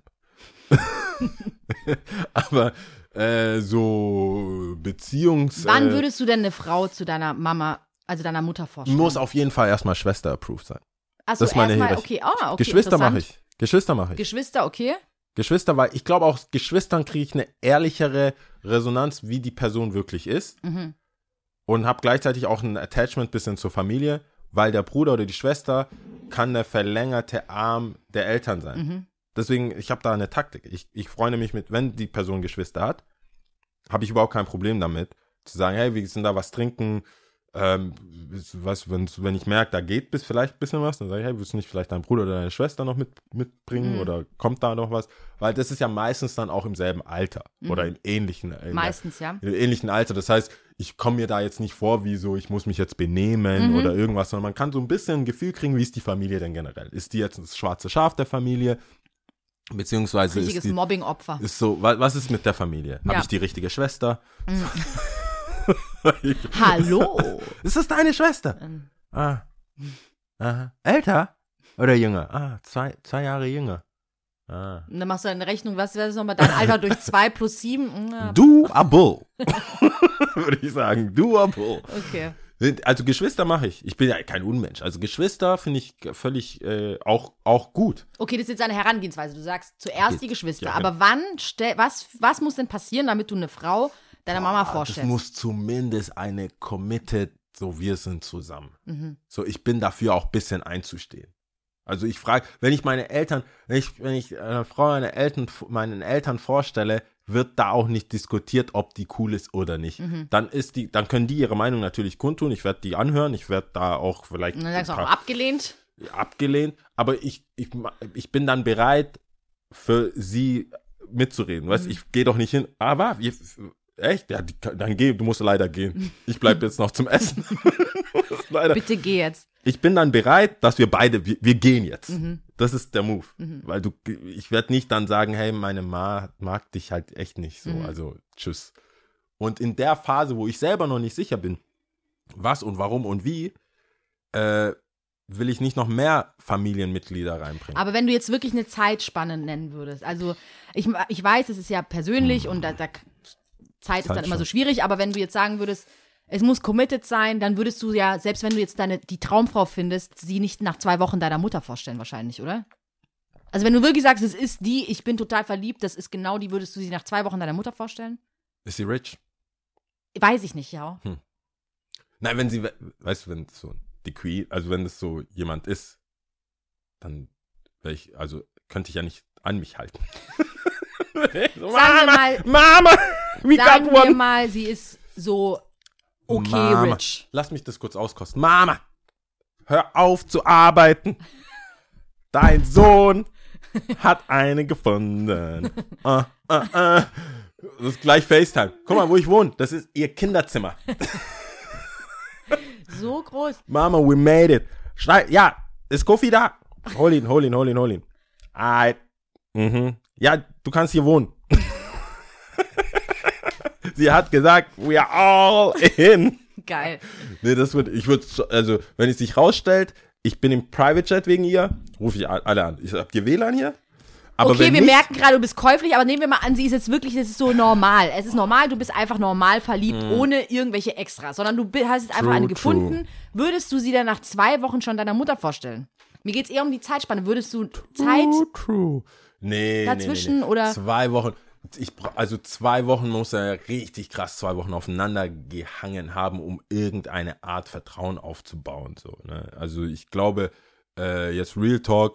habe. Aber so Wann würdest du denn eine Frau zu deiner Mama, also deiner Mutter vorstellen? Muss auf jeden Fall erstmal Schwester-approved sein. Achso, das ist meine erstmal, Hierarchie. okay, Geschwister mache ich. Geschwister, okay. Geschwister, weil ich glaube, auch Geschwistern kriege ich eine ehrlichere Resonanz, wie die Person wirklich ist. Und habe gleichzeitig auch ein Attachment bisschen zur Familie, weil der Bruder oder die Schwester kann der verlängerte Arm der Eltern sein. Deswegen, ich habe da eine Taktik. Ich freue mich mit, wenn die Person Geschwister hat, habe ich überhaupt kein Problem damit, zu sagen, hey, wir sind da was trinken, wenn ich merke, da geht vielleicht ein bisschen was, dann sage ich, hey, willst du nicht vielleicht deinen Bruder oder deine Schwester noch mitbringen oder kommt da noch was? Weil das ist ja meistens dann auch im selben Alter oder im ähnlichen Im ähnlichen Alter. Das heißt, ich komme mir da jetzt nicht vor, wie so, ich muss mich jetzt benehmen oder irgendwas, sondern man kann so ein bisschen ein Gefühl kriegen, wie ist die Familie denn generell? Ist die jetzt das schwarze Schaf der Familie? Beziehungsweise richtiges Mobbing-Opfer. Ist so, was ist mit der Familie? Habe ich die richtige Schwester? Hallo. Ist das deine Schwester? Aha. Älter oder jünger? 2 Jahre jünger. Und dann machst du eine Rechnung, was wäre das nochmal? Dein Alter durch 2 plus 7? Doable. Würde ich sagen. Doable. Okay. Also Geschwister mache ich. Ich bin ja kein Unmensch. Also Geschwister finde ich völlig auch gut. Okay, das ist jetzt eine Herangehensweise. Du sagst zuerst die Geschwister. Ja, aber was muss denn passieren, damit du eine Frau deiner Mama vorstellst? Das muss zumindest eine committed, so wir sind zusammen. So, ich bin dafür auch ein bisschen einzustehen. Also ich frage, wenn ich meine Eltern, wenn ich einer Frau meinen Eltern vorstelle, wird da auch nicht diskutiert, ob die cool ist oder nicht. Dann können die ihre Meinung natürlich kundtun. Ich werde die anhören. Ich werde da auch vielleicht. Und dann sagst du auch abgelehnt. abgelehnt, aber ich bin dann bereit, für sie mitzureden. Weißt, ich gehe doch nicht hin. Echt? Ja, dann geh, du musst leider gehen. Ich bleib jetzt noch zum Essen. Bitte geh jetzt. Ich bin dann bereit, dass wir beide, wir gehen jetzt. Das ist der Move. Weil ich werde nicht dann sagen, hey, meine Ma mag dich halt echt nicht so. Also, tschüss. Und in der Phase, wo ich selber noch nicht sicher bin, was und warum und wie, will ich nicht noch mehr Familienmitglieder reinbringen. Aber wenn du jetzt wirklich eine Zeitspanne nennen würdest, also ich weiß, es ist ja persönlich und Zeit ist dann immer so schwierig, aber wenn du jetzt sagen würdest, es muss committed sein, dann würdest du ja, selbst wenn du jetzt die Traumfrau findest, sie nicht nach 2 Wochen deiner Mutter vorstellen wahrscheinlich, oder? Also wenn du wirklich sagst, es ist die, ich bin total verliebt, das ist genau die, würdest du sie nach 2 Wochen deiner Mutter vorstellen? Ist sie rich? Weiß ich nicht, ja. Nein, wenn sie, weißt du, wenn es so die Queen, also wenn es so jemand ist, dann könnte ich ja nicht an mich halten. So, Mama, sagen wir mal, sie ist so okay, Mama, rich. Lass mich das kurz auskosten. Mama, hör auf zu arbeiten. Dein Sohn hat eine gefunden. Das ist gleich FaceTime. Guck mal, wo ich wohne. Das ist ihr Kinderzimmer. So groß. Mama, we made it. Ja, ist Kofi da? Hol ihn. Ja, du kannst hier wohnen. Sie hat gesagt, we are all in. Geil. Nee, also, wenn es sich rausstellt, ich bin im Private Chat wegen ihr, rufe ich alle an. Habt ihr WLAN hier? Aber okay, wir merken gerade, du bist käuflich, aber nehmen wir mal an, sie ist jetzt wirklich, das ist so normal. Es ist normal, du bist einfach normal verliebt, ohne irgendwelche Extras, sondern du hast jetzt einfach eine gefunden. Würdest du sie dann nach 2 Wochen schon deiner Mutter vorstellen? Mir geht es eher um die Zeitspanne. Würdest du Zeit dazwischen nee. oder? 2 Wochen. Also 2 Wochen muss er richtig krass 2 Wochen aufeinander gehangen haben, um irgendeine Art Vertrauen aufzubauen. So, ne? Also ich glaube, jetzt Real Talk,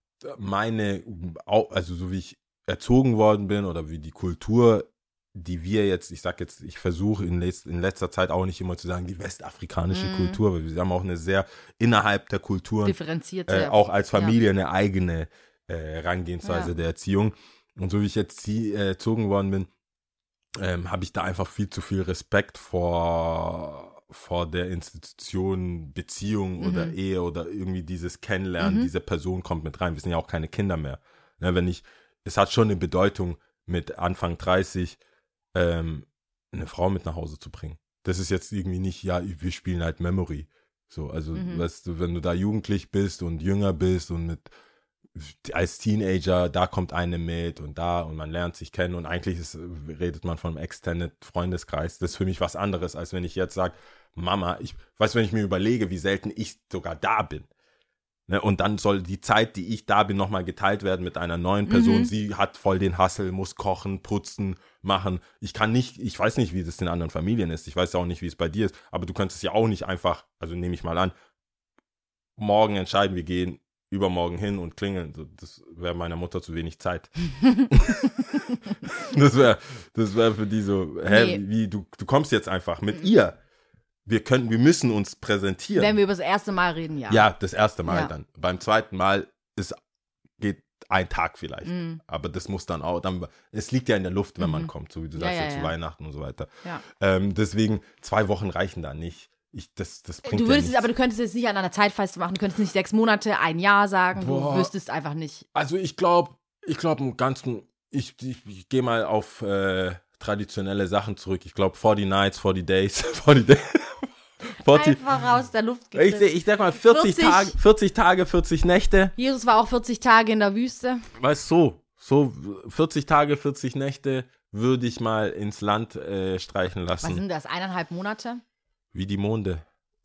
also so wie ich erzogen worden bin oder wie die Kultur, die wir jetzt, ich versuche in letzter Zeit auch nicht immer zu sagen, die westafrikanische Kultur, weil wir haben auch eine sehr innerhalb der Kulturen, differenzierte, auch als Familie eine eigene Herangehensweise der Erziehung. Und so wie ich jetzt erzogen worden bin, habe ich da einfach viel zu viel Respekt vor der Institution Beziehung oder Ehe oder irgendwie dieses Kennenlernen, diese Person kommt mit rein. Wir sind ja auch keine Kinder mehr. Ja, es hat schon eine Bedeutung, mit Anfang 30 eine Frau mit nach Hause zu bringen. Das ist jetzt irgendwie nicht, ja, wir spielen halt Memory. So, also, weißt du, wenn du da jugendlich bist und jünger bist und als Teenager, da kommt eine mit und man lernt sich kennen und eigentlich redet man von einem Extended Freundeskreis. Das ist für mich was anderes, als wenn ich jetzt sage, Mama, wenn ich mir überlege, wie selten ich sogar da bin. Ne, und dann soll die Zeit, die ich da bin, nochmal geteilt werden mit einer neuen Person. Sie hat voll den Hustle, muss kochen, putzen, machen. Ich weiß nicht, wie das in anderen Familien ist. Ich weiß auch nicht, wie es bei dir ist. Aber du könntest ja auch nicht einfach, also nehme ich mal an, morgen entscheiden, wir gehen übermorgen hin und klingeln. Das wäre meiner Mutter zu wenig Zeit. Das wär für die so, wie, du kommst jetzt einfach mit ihr. Wir müssen uns präsentieren. Wenn wir über das erste Mal reden, ja. Ja, das erste Mal dann. Beim zweiten Mal geht ein Tag vielleicht. Aber das muss dann auch, es liegt ja in der Luft, wenn man kommt, so wie du sagst, zu Weihnachten und so weiter. Ja. Deswegen, 2 Wochen reichen da nicht. Das bringt aber du könntest es nicht an einer Zeit festmachen. Du könntest nicht 6 Monate, 1 Jahr sagen. Du wüsstest einfach nicht. Also ich glaube im Ganzen, ich gehe mal auf traditionelle Sachen zurück. Ich glaube 40 Nights, 40 Days, 40 Days. Einfach raus der Luft gegriffen. Ich sag mal 40 Tage, 40 Nächte. Jesus war auch 40 Tage in der Wüste. Weißt du, so 40 Tage, 40 Nächte würde ich mal ins Land streichen lassen. Was sind das, 1,5 Monate? Wie die Monde.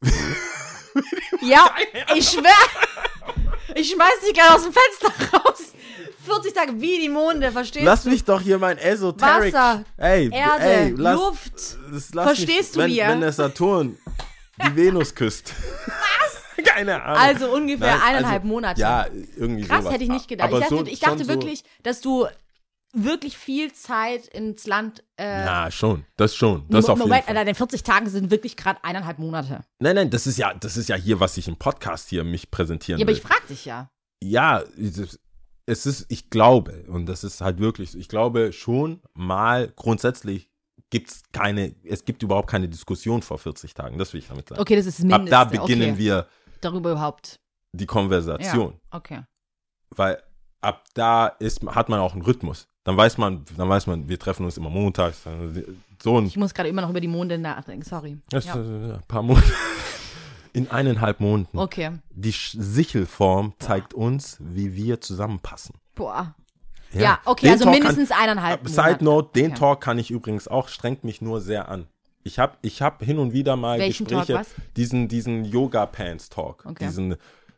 Ja, ich schwör. Ich schmeiß dich gerade aus dem Fenster raus. 40 Tage wie die Monde, verstehst du? Lass mich doch hier mein Esoteric. Wasser, Erde, Luft. Verstehst du mir? Wenn der Saturn die Venus küsst. Was? Keine Ahnung. Also ungefähr 1,5 Monate. Ja, irgendwie krass, sowas. Hätte ich nicht gedacht. Aber ich dachte wirklich, dass du wirklich viel Zeit ins Land. Ja, schon. Das schon. Das auf jeden Moment, Fall. deine 40 Tage sind wirklich gerade 1,5 Monate. Nein, das ist ja hier, was ich im Podcast hier mich präsentieren Ja, aber will. ich frag dich ja. Ja, es ist, ich glaube, und das ist halt wirklich so, ich glaube schon mal grundsätzlich es gibt überhaupt keine Diskussion vor 40 Tagen, das will ich damit sagen. Okay, das ist das Ab Mindeste. da beginnen wir darüber überhaupt. die Konversation, Ja, okay. weil ab da hat man auch einen Rhythmus. Dann weiß man, wir treffen uns immer montags, so ein Ich muss gerade immer noch über die Monde nachdenken, sorry. das Ja. ein paar Monate. In 1,5 Monaten. Okay. Die Sichelform zeigt uns, wie wir zusammenpassen. Boah. Ja, okay, Den also Talk mindestens 1,5 Monate. Side Note, den Okay. Talk kann ich übrigens auch, strengt mich nur sehr an. Ich hab hin und wieder mal Welchen Gespräche, Talk, was? diesen Yoga-Pants-Talk, Okay. diesen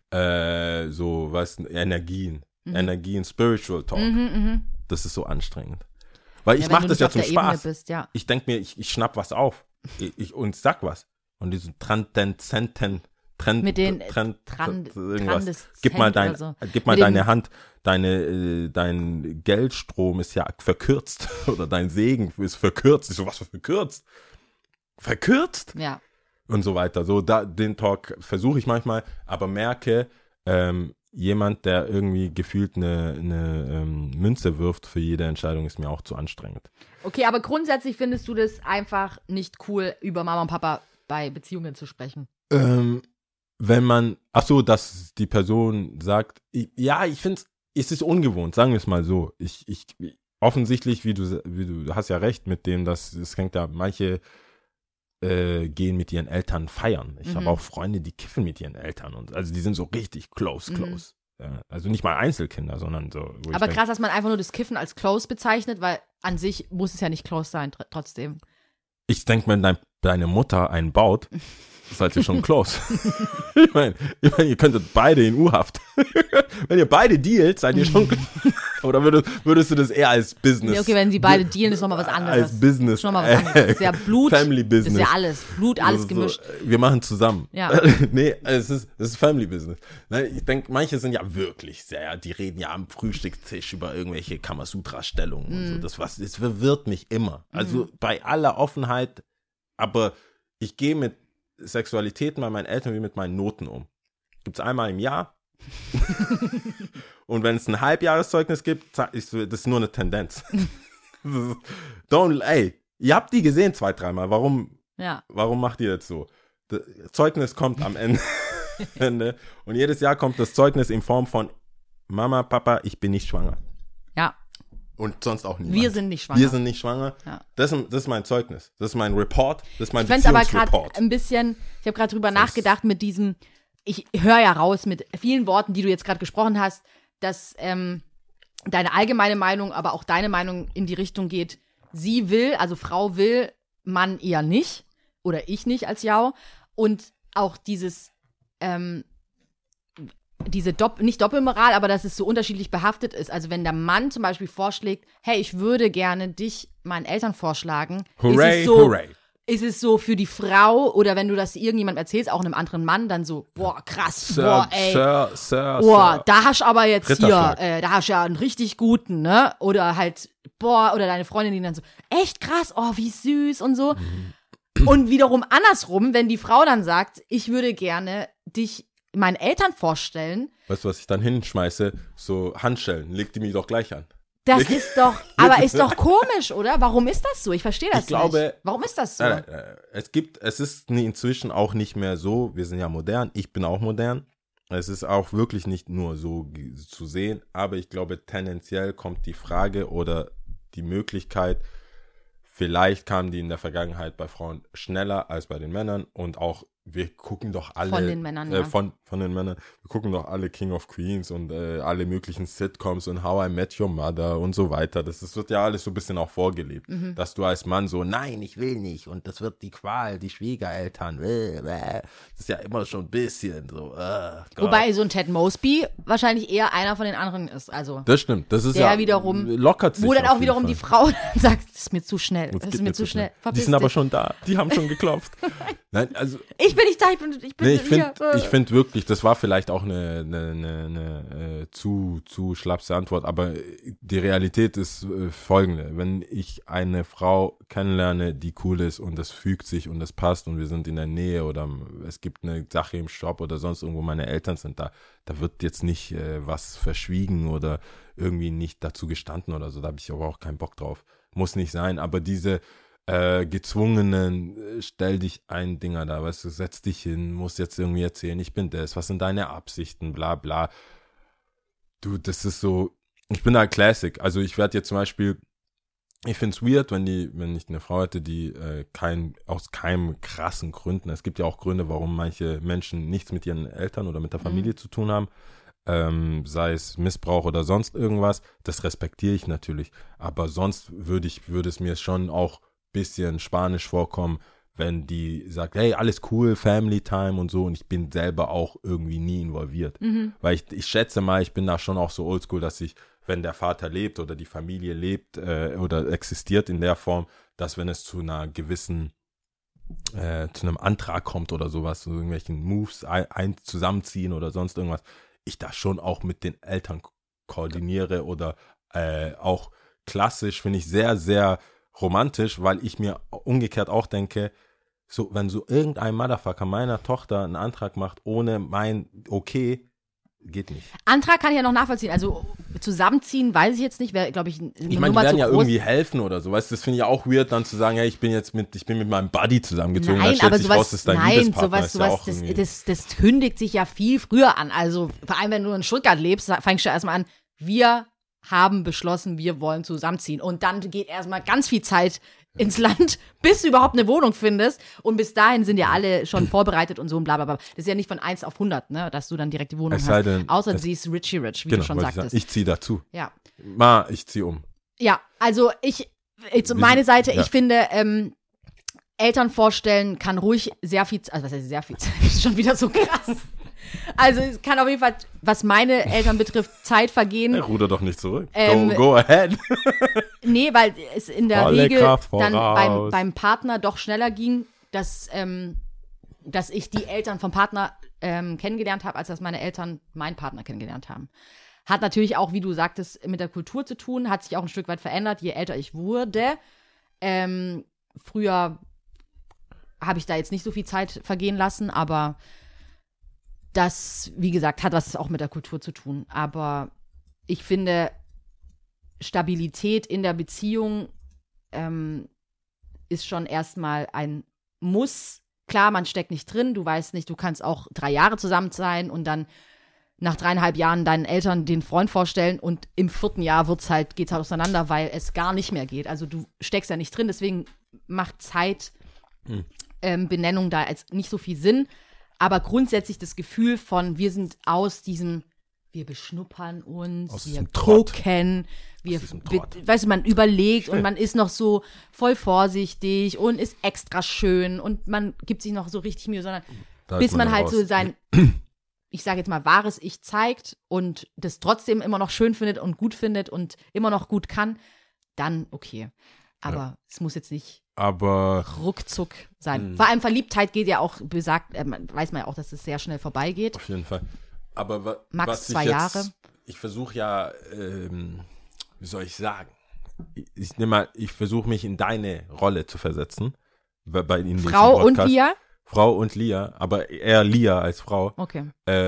Energien, Spiritual Talk. Das ist so anstrengend. Weil ich Ja, wenn mache du das nicht ja auf zum der Ebene Spaß. bist, ja. Ich denke mir, ich schnapp was auf und sag was. Und diesen Mit den irgendwas. Gib mal, oder so. gib mal Mit dem- deine Hand, dein Geldstrom ist ja verkürzt oder dein Segen ist verkürzt. Ich so, was für verkürzt? Verkürzt? Ja. Und so weiter. So, den Talk versuche ich manchmal, aber merke, jemand, der irgendwie gefühlt eine Münze wirft für jede Entscheidung, ist mir auch zu anstrengend. Okay, aber grundsätzlich findest du das einfach nicht cool, über Mama und Papa bei Beziehungen zu sprechen? Wenn man, dass die Person sagt, ich finde es ist ungewohnt, sagen wir es mal so. Offensichtlich, wie du hast ja recht mit dem, dass es hängt ja, manche gehen mit ihren Eltern feiern. Ich habe auch Freunde, die kiffen mit ihren Eltern und also die sind so richtig close. Ja, also nicht mal Einzelkinder, sondern so. Aber krass, dass man einfach nur das Kiffen als close bezeichnet, weil an sich muss es ja nicht close sein, trotzdem. Ich denke, wenn deine Mutter einen baut, seid ihr schon close. ich meine, ihr könntet beide in U-Haft. Wenn ihr beide dealt, seid ihr schon close. Oder würdest du das eher als Business? Nee, okay, wenn sie beide dealen, ist nochmal was anderes. Als Business. Das ist nochmal was anderes. Das ist ja Blut. Family Business. Das ist ja alles. Blut, alles gemischt. Wir machen zusammen. Ja. Nee, es ist Family Business. Nein, ich denke, manche sind ja wirklich die reden ja am Frühstückstisch über irgendwelche Kamasutra-Stellungen und so. Das verwirrt mich immer. Also bei aller Offenheit, aber ich gehe mit Sexualität bei meinen Eltern wie mit meinen Noten um. Gibt's einmal im Jahr. Und wenn es ein Halbjahreszeugnis gibt, das ist nur eine Tendenz. Ihr habt die gesehen 2-3 Mal. Warum macht ihr das so? Das Zeugnis kommt am Ende. Und jedes Jahr kommt das Zeugnis in Form von Mama, Papa, ich bin nicht schwanger. Ja. Und sonst auch niemand. Wir sind nicht schwanger. Wir sind nicht schwanger. Ja. Das ist mein Zeugnis. Das ist mein Report. Das ist mein Ich fände es aber Beziehungsreport. gerade ein bisschen, ich habe gerade drüber nachgedacht mit diesem, ich höre ja raus mit vielen Worten, die du jetzt gerade gesprochen hast, dass deine allgemeine Meinung, aber auch deine Meinung in die Richtung geht, sie will, also Frau will, Mann eher nicht oder ich nicht als Jau und auch diese nicht Doppelmoral, aber dass es so unterschiedlich behaftet ist. Also wenn der Mann zum Beispiel vorschlägt, hey, ich würde gerne dich meinen Eltern vorschlagen, Hooray, ist es so, hooray. ist es so für die Frau oder wenn du das irgendjemandem erzählst, auch einem anderen Mann, dann so, boah, krass, boah, ey, boah, da hast du aber jetzt hier, Ritterschlag. da hast du ja einen richtig guten, ne? Oder halt, boah, oder deine Freundin, die dann so, echt krass, oh, wie süß und so. Und wiederum andersrum, wenn die Frau dann sagt, ich würde gerne dich meinen Eltern vorstellen, Weißt du, was ich dann hinschmeiße? So Handschellen. Leg die mir doch gleich an. das ist doch, aber ist doch komisch, oder? Warum ist das so? Ich verstehe das Ich glaube- nicht. Warum ist das so? Es ist inzwischen auch nicht mehr so, wir sind ja modern, ich bin auch modern. Es ist auch wirklich nicht nur so zu sehen, aber ich glaube, tendenziell kommt die Frage oder die Möglichkeit, vielleicht kamen die in der Vergangenheit bei Frauen schneller als bei den Männern und auch wir gucken doch alle Von den Männern, ja. von den Männern, wir gucken doch alle King of Queens und alle möglichen Sitcoms und How I Met Your Mother und so weiter. Das wird ja alles so ein bisschen auch vorgelebt, dass du als Mann so, nein, ich will nicht und das wird die Qual, die Schwiegereltern, das ist ja immer schon ein bisschen so. Gott. Wobei so ein Ted Mosby wahrscheinlich eher einer von den anderen ist. Also Das stimmt, das ist der ja wiederum, lockert sich wo dann auf auch jeden wiederum Fall. die Frau dann sagt, das ist mir zu schnell, Das das geht ist mir zu schnell. Die Verpiss sind aber dich. schon da, die haben schon geklopft. Nein, also Ich ich bin nicht da, ich bin Nee, hier. ich finde wirklich, das war vielleicht auch eine zu schlapse Antwort, aber die Realität ist folgende. Wenn ich eine Frau kennenlerne, die cool ist und das fügt sich und das passt und wir sind in der Nähe oder es gibt eine Sache im Shop oder sonst irgendwo, meine Eltern sind da wird jetzt nicht was verschwiegen oder irgendwie nicht dazu gestanden oder so, da habe ich aber auch keinen Bock drauf. Muss nicht sein, aber diese gezwungenen, stell dich ein Dinger da, weißt du, setz dich hin, musst jetzt irgendwie erzählen, ich bin das, was sind deine Absichten, bla bla. Du, das ist so, ich bin da Classic, also ich werde jetzt zum Beispiel, ich finde es weird, wenn ich eine Frau hätte, die aus keinem krassen Gründen, es gibt ja auch Gründe, warum manche Menschen nichts mit ihren Eltern oder mit der Familie zu tun haben, sei es Missbrauch oder sonst irgendwas, das respektiere ich natürlich, aber sonst würde es mir schon auch bisschen spanisch vorkommen, wenn die sagt, hey, alles cool, Family Time und so und ich bin selber auch irgendwie nie involviert. Weil ich schätze mal, ich bin da schon auch so oldschool, dass ich, wenn der Vater lebt oder die Familie lebt oder existiert in der Form, dass wenn es zu einer gewissen, zu einem Antrag kommt oder sowas, zu irgendwelchen Moves zusammenziehen oder sonst irgendwas, ich da schon auch mit den Eltern koordiniere oder auch klassisch finde ich sehr, sehr romantisch, weil ich mir umgekehrt auch denke, so, wenn so irgendein Motherfucker meiner Tochter einen Antrag macht, ohne mein Okay, geht nicht. Antrag kann ich ja noch nachvollziehen, also zusammenziehen, weiß ich jetzt nicht, wäre, glaube ich, eine Ich meine, die werden ja irgendwie helfen oder so, weißt du, das finde ich ja auch weird, dann zu sagen, hey, ich bin mit meinem Buddy zusammengezogen, nein, dann stellt aber sich sowas, raus, das ist dein Liebespartner. Sowas, das kündigt sich ja viel früher an, also vor allem, wenn du in Stuttgart lebst, fängst du erstmal an, wir haben beschlossen, wir wollen zusammenziehen. Und dann geht erstmal ganz viel Zeit ins Land, bis du überhaupt eine Wohnung findest. Und bis dahin sind ja alle schon vorbereitet und so und bla bla bla. Das ist ja nicht von 1 auf 100, ne, dass du dann direkt die Wohnung hast. Außer sie ist Richie Rich, wie du schon sagtest. Ich ziehe dazu. Ja. Ich ziehe um. Ja, also meine Seite, ich finde, Eltern vorstellen kann ruhig sehr viel, also was heißt sehr viel Zeit, das ist schon wieder so krass. Also es kann auf jeden Fall, was meine Eltern betrifft, Zeit vergehen. Ruder doch nicht zurück. Go ahead. Nee, weil es in der Volle Regel Kraft dann beim Partner doch schneller ging, dass ich die Eltern vom Partner kennengelernt habe, als dass meine Eltern meinen Partner kennengelernt haben. Hat natürlich auch, wie du sagtest, mit der Kultur zu tun, hat sich auch ein Stück weit verändert, je älter ich wurde. Früher habe ich da jetzt nicht so viel Zeit vergehen lassen, aber das, wie gesagt, hat was auch mit der Kultur zu tun. Aber ich finde, Stabilität in der Beziehung ist schon erstmal ein Muss. Klar, man steckt nicht drin, du weißt nicht, du kannst auch 3 Jahre zusammen sein und dann nach 3,5 Jahren deinen Eltern den Freund vorstellen und im 4. Jahr geht's halt auseinander, weil es gar nicht mehr geht. Also du steckst ja nicht drin, deswegen macht Zeitbenennung da jetzt nicht so viel Sinn. Aber grundsätzlich das Gefühl von, wir sind aus diesem, wir beschnuppern uns, wir gucken, weißt du, man überlegt und man ist noch so voll vorsichtig und ist extra schön und man gibt sich noch so richtig Mühe, sondern bis man halt so sein, ich sage jetzt mal, wahres Ich zeigt und das trotzdem immer noch schön findet und gut findet und immer noch gut kann, dann okay. Aber es muss jetzt nicht ruckzuck sein. Vor allem Verliebtheit geht ja auch, weiß man ja auch, dass es sehr schnell vorbeigeht. Auf jeden Fall. Aber Max 2 Jahre. Ich versuche ja, wie soll ich sagen? Ich versuche mich in deine Rolle zu versetzen. In Frau und Lia? Frau und Lia, aber eher Lia als Frau. Okay.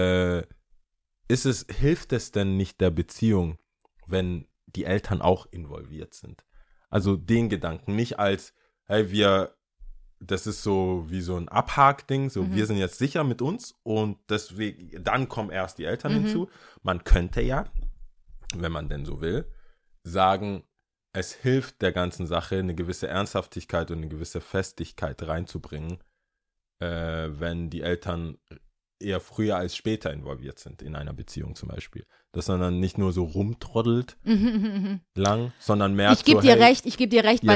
Hilft es denn nicht der Beziehung, wenn die Eltern auch involviert sind? Also den Gedanken, nicht als, hey, das ist so wie so ein Abhakding, so wir sind jetzt sicher mit uns und deswegen, dann kommen erst die Eltern hinzu. Man könnte ja, wenn man denn so will, sagen, es hilft der ganzen Sache, eine gewisse Ernsthaftigkeit und eine gewisse Festigkeit reinzubringen, wenn die Eltern eher früher als später involviert sind in einer Beziehung zum Beispiel. Dass man dann nicht nur so rumtroddelt lang, sondern merkt, ich gebe dir recht, ich gebe dir recht,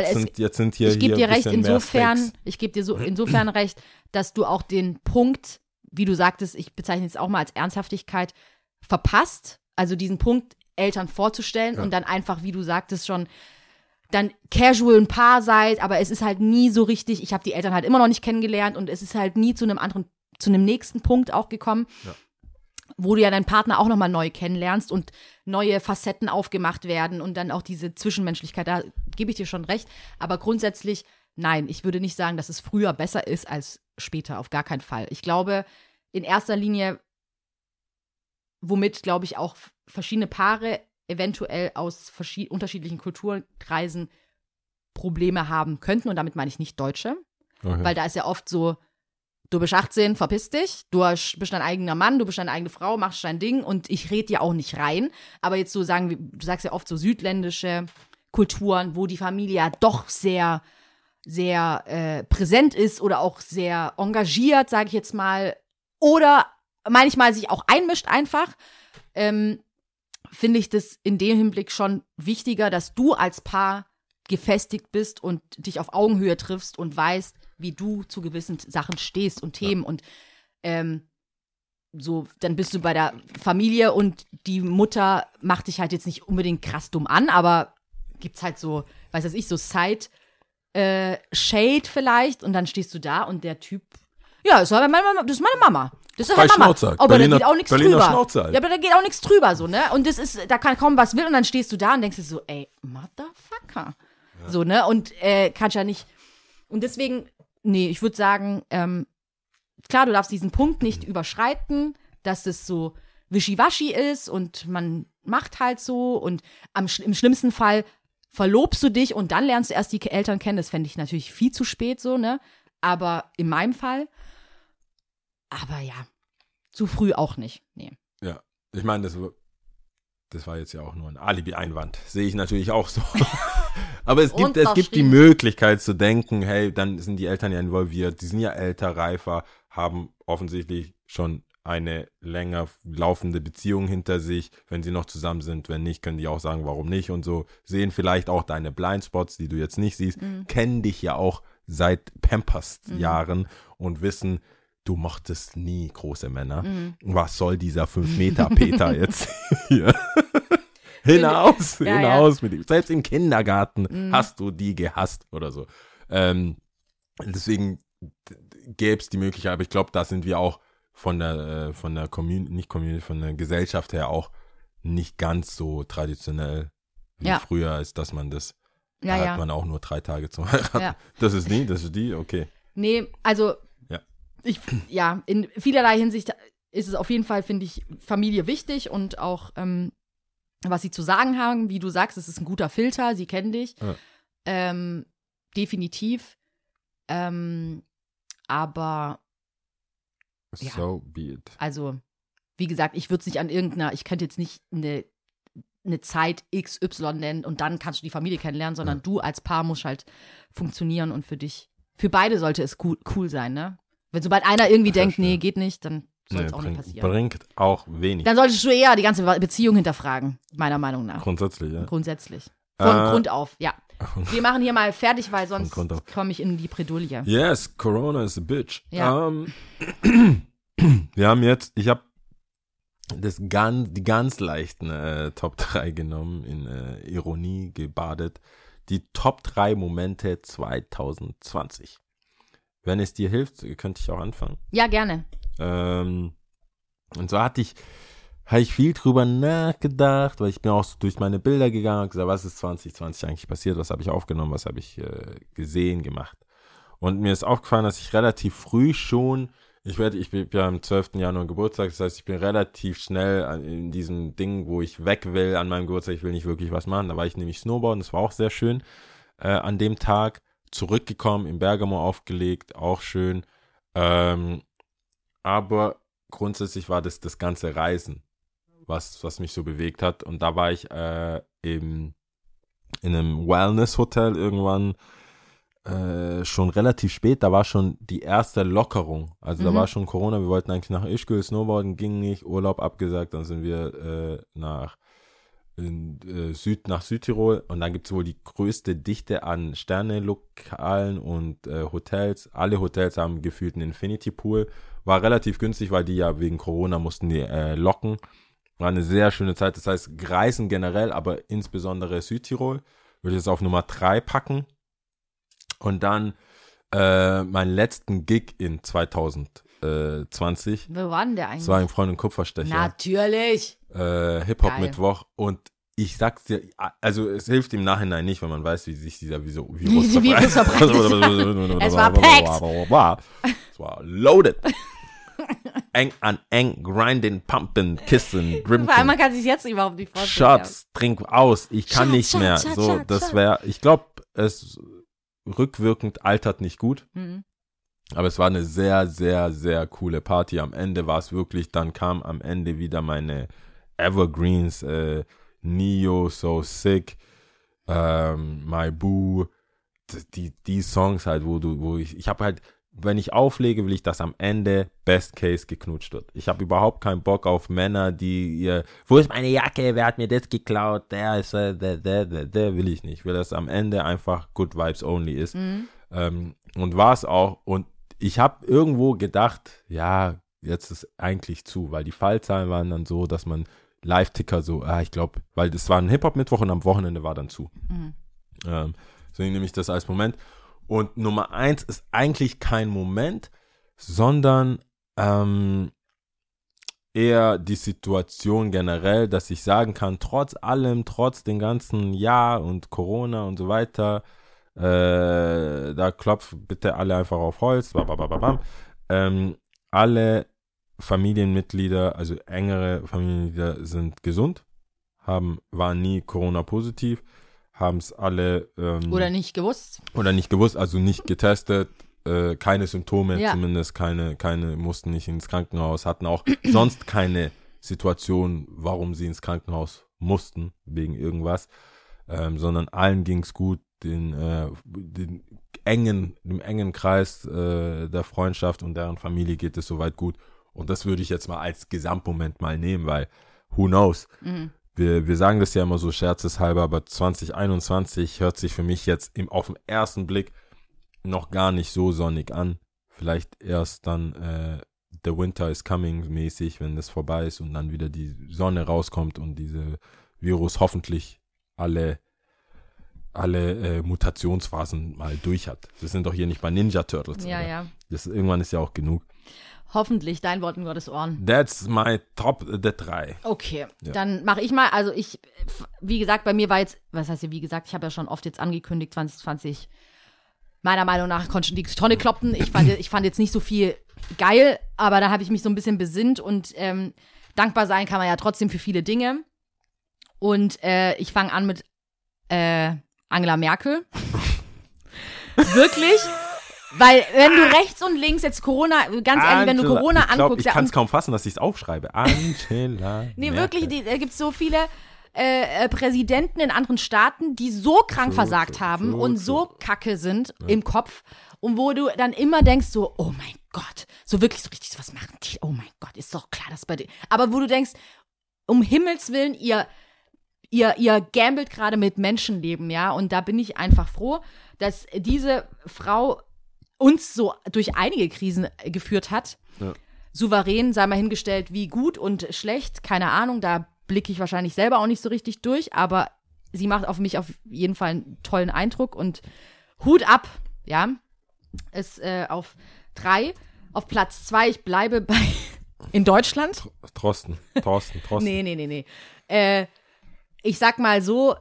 insofern recht, dass du auch den Punkt, wie du sagtest, ich bezeichne es auch mal als Ernsthaftigkeit, verpasst, also diesen Punkt Eltern vorzustellen und dann einfach, wie du sagtest schon, dann casual ein Paar seid, aber es ist halt nie so richtig, ich habe die Eltern halt immer noch nicht kennengelernt und es ist halt nie zu einem nächsten Punkt auch gekommen, wo du ja deinen Partner auch nochmal neu kennenlernst und neue Facetten aufgemacht werden und dann auch diese Zwischenmenschlichkeit, da gebe ich dir schon recht, aber grundsätzlich, nein, ich würde nicht sagen, dass es früher besser ist als später, auf gar keinen Fall. Ich glaube, in erster Linie, womit, glaube ich, auch verschiedene Paare eventuell aus unterschiedlichen Kulturkreisen Probleme haben könnten, und damit meine ich nicht Deutsche, weil da ist ja oft so, du bist 18, verpiss dich, du bist dein eigener Mann, du bist deine eigene Frau, machst dein Ding und ich rede dir auch nicht rein, aber jetzt so sagen, du sagst ja oft so südländische Kulturen, wo die Familie ja doch sehr, sehr präsent ist oder auch sehr engagiert, sage ich jetzt mal, oder manchmal sich auch einmischt einfach, finde ich das in dem Hinblick schon wichtiger, dass du als Paar gefestigt bist und dich auf Augenhöhe triffst und weißt, wie du zu gewissen Sachen stehst und Themen und so, dann bist du bei der Familie und die Mutter macht dich halt jetzt nicht unbedingt krass dumm an, aber gibt's halt so, weiß ich, so Side-Shade vielleicht und dann stehst du da und der Typ, ja, das ist meine Mama. Das ist halt Mama. Aber da geht auch nichts drüber. Halt. Ja, aber da geht auch nichts drüber, so, ne? Und das ist, da kann kaum was will und dann stehst du da und denkst dir so, ey, Motherfucker. Ja. So, ne? Und kannst ja nicht. Und deswegen, nee, ich würde sagen, klar, du darfst diesen Punkt nicht überschreiten, dass es so wischiwaschi ist und man macht halt so und im schlimmsten Fall verlobst du dich und dann lernst du erst die Eltern kennen. Das fände ich natürlich viel zu spät so, ne? Aber in meinem Fall, aber ja, zu früh auch nicht, nee. Ja, ich meine, das war jetzt ja auch nur ein Alibi-Einwand. Sehe ich natürlich auch so. Aber es gibt die Möglichkeit zu denken, hey, dann sind die Eltern ja involviert, die sind ja älter, reifer, haben offensichtlich schon eine länger laufende Beziehung hinter sich, wenn sie noch zusammen sind. Wenn nicht, können die auch sagen, warum nicht und so. Sehen vielleicht auch deine Blindspots, die du jetzt nicht siehst, kennen dich ja auch seit Pampers-Jahren und wissen, du mochtest nie große Männer. Was soll dieser 5-Meter-Peter jetzt hier? hinaus mit ihm. Selbst im Kindergarten hast du die gehasst oder so. Deswegen gäbe es die Möglichkeit, aber ich glaube, da sind wir auch von der Gesellschaft her auch nicht ganz so traditionell wie früher, als dass man das, hat man auch nur 3 Tage zum Heiraten. Ja. Das ist die, okay. Nee, also in vielerlei Hinsicht ist es auf jeden Fall, finde ich, Familie wichtig und auch, was sie zu sagen haben, wie du sagst, es ist ein guter Filter, sie kennen dich. Ja. Definitiv. Aber so be it. Also, wie gesagt, ich würde es nicht an ich könnte jetzt nicht eine Zeit XY nennen und dann kannst du die Familie kennenlernen, sondern du als Paar musst halt funktionieren und für beide sollte es cool sein, ne? Wenn sobald einer irgendwie denkt, nee, geht nicht, dann soll es auch nicht passieren. Bringt auch wenig. Dann solltest du eher die ganze Beziehung hinterfragen, meiner Meinung nach. Grundsätzlich, ja. Grundsätzlich. Von Grund auf, ja. Wir machen hier mal fertig, weil sonst komme ich in die Bredouille. Yes, Corona is a bitch. Ja. Wir haben jetzt, ich habe die ganz leichten Top 3 genommen, in Ironie gebadet. Die Top 3 Momente 2020. Wenn es dir hilft, könnte ich auch anfangen. Ja, gerne. Und so hatte ich viel drüber nachgedacht, weil ich bin auch so durch meine Bilder gegangen und gesagt, was ist 2020 eigentlich passiert, was habe ich aufgenommen, was habe ich gesehen, gemacht. Und mir ist aufgefallen, dass ich relativ früh schon, ich bin ja am 12. Januar Geburtstag, das heißt, ich bin relativ schnell in diesem Ding, wo ich weg will an meinem Geburtstag, ich will nicht wirklich was machen, da war ich nämlich Snowboarden, das war auch sehr schön an dem Tag, zurückgekommen, in Bergamo aufgelegt, auch schön, aber grundsätzlich war das ganze Reisen, was mich so bewegt hat. Und da war ich in einem Wellness-Hotel irgendwann schon relativ spät. Da war schon die erste Lockerung. Also da war schon Corona. Wir wollten eigentlich nach Ischgl snowboarden, ging nicht. Urlaub abgesagt. Dann sind wir nach Südtirol. Und dann gibt es wohl die größte Dichte an Sterne-Lokalen und Hotels. Alle Hotels haben gefühlt einen Infinity-Pool. War relativ günstig, weil die ja wegen Corona mussten die locken. War eine sehr schöne Zeit, das heißt Reisen generell, aber insbesondere Südtirol. würde ich jetzt auf Nummer 3 packen. Und dann meinen letzten Gig in 2020. Wo war denn der eigentlich? Das war im Freund- und Kupferstecher. Natürlich. Hip-Hop-Mittwoch. Und ich sag's dir, also es hilft im Nachhinein nicht, wenn man weiß, wie sich dieser Virus Virus verbreitet. Es war packed. Es war loaded. Eng an eng, grinding, pumping, kissen, Vor allem, drinking. man kann sich jetzt überhaupt nicht vorstellen. Shots, trink aus, ich kann Shot, nicht Shot, mehr. Shot, So, Shot, das Shot. wäre, ich glaube, es rückwirkend altert nicht gut. Mhm. Aber es war eine sehr, sehr, sehr coole Party. Am Ende war es wirklich, dann kam am Ende wieder meine Evergreens, Neo, So Sick, My Boo, die Songs halt, wo ich habe halt, wenn ich auflege, will ich, dass am Ende Best Case geknutscht wird. Ich habe überhaupt keinen Bock auf Männer, die wo ist meine Jacke, wer hat mir das geklaut, der ist, der will ich nicht. Ich will, dass am Ende einfach Good Vibes Only ist. Und war es auch. Und ich habe irgendwo gedacht, ja, jetzt ist eigentlich zu, weil die Fallzahlen waren dann so, dass man Live-Ticker so, ich glaube, weil das war ein Hip-Hop-Mittwoch und am Wochenende war dann zu. Deswegen nehme ich das als Moment. Und Nummer 1 ist eigentlich kein Moment, sondern eher die Situation generell, dass ich sagen kann, trotz allem, trotz dem ganzen Jahr und Corona und so weiter, da klopft bitte alle einfach auf Holz, alle Familienmitglieder, also engere Familienmitglieder sind gesund, waren nie Corona-positiv, haben es alle Oder nicht gewusst. Also nicht getestet, keine Symptome, Ja. zumindest keine, mussten nicht ins Krankenhaus, hatten auch sonst keine Situation, warum sie ins Krankenhaus mussten, wegen irgendwas, sondern allen ging es gut, dem engen Kreis der Freundschaft und deren Familie geht es soweit gut. Und das würde ich jetzt mal als Gesamtmoment mal nehmen, weil who knows? Wir sagen das ja immer so scherzeshalber, aber 2021 hört sich für mich jetzt auf den ersten Blick noch gar nicht so sonnig an. Vielleicht erst dann The Winter is Coming mäßig, wenn das vorbei ist und dann wieder die Sonne rauskommt und diese Virus hoffentlich alle Mutationsphasen mal durch hat. Wir sind doch hier nicht bei Ninja Turtles. Ja, oder? ja. Irgendwann ist ja auch genug. Hoffentlich, dein Wort in Gottes Ohren. That's my top the 3. Okay, Ja. dann mache ich mal, also wie gesagt, bei mir war jetzt, was heißt hier, wie gesagt, ich habe ja schon oft jetzt angekündigt, 2020, meiner Meinung nach konnte schon die Tonne kloppen. Ich fand jetzt nicht so viel geil, aber da habe ich mich so ein bisschen besinnt und dankbar sein kann man ja trotzdem für viele Dinge. Und ich fange an mit Angela Merkel. Wirklich? Weil, wenn du rechts und links jetzt Corona, ganz ehrlich, wenn du Corona anguckst. Ich kann es kaum fassen, dass ich es aufschreibe. Angela Nee, Merkel. wirklich, da gibt es so viele Präsidenten in anderen Staaten, die so krank versagt haben und so kacke sind im Kopf und wo du dann immer denkst so, oh mein Gott, so wirklich so richtig, was machen die? Oh mein Gott, ist doch klar, dass bei dir. Aber wo du denkst, um Himmels Willen, ihr gambelt gerade mit Menschenleben, ja, und da bin ich einfach froh, dass diese Frau uns so durch einige Krisen geführt hat. Ja. Souverän, sei mal hingestellt, wie gut und schlecht, keine Ahnung, da blicke ich wahrscheinlich selber auch nicht so richtig durch, aber sie macht auf mich auf jeden Fall einen tollen Eindruck und Hut ab, ja, ist auf 3. Auf Platz 2, ich bleibe in Deutschland. Thorsten. Nee. Ich sag mal so,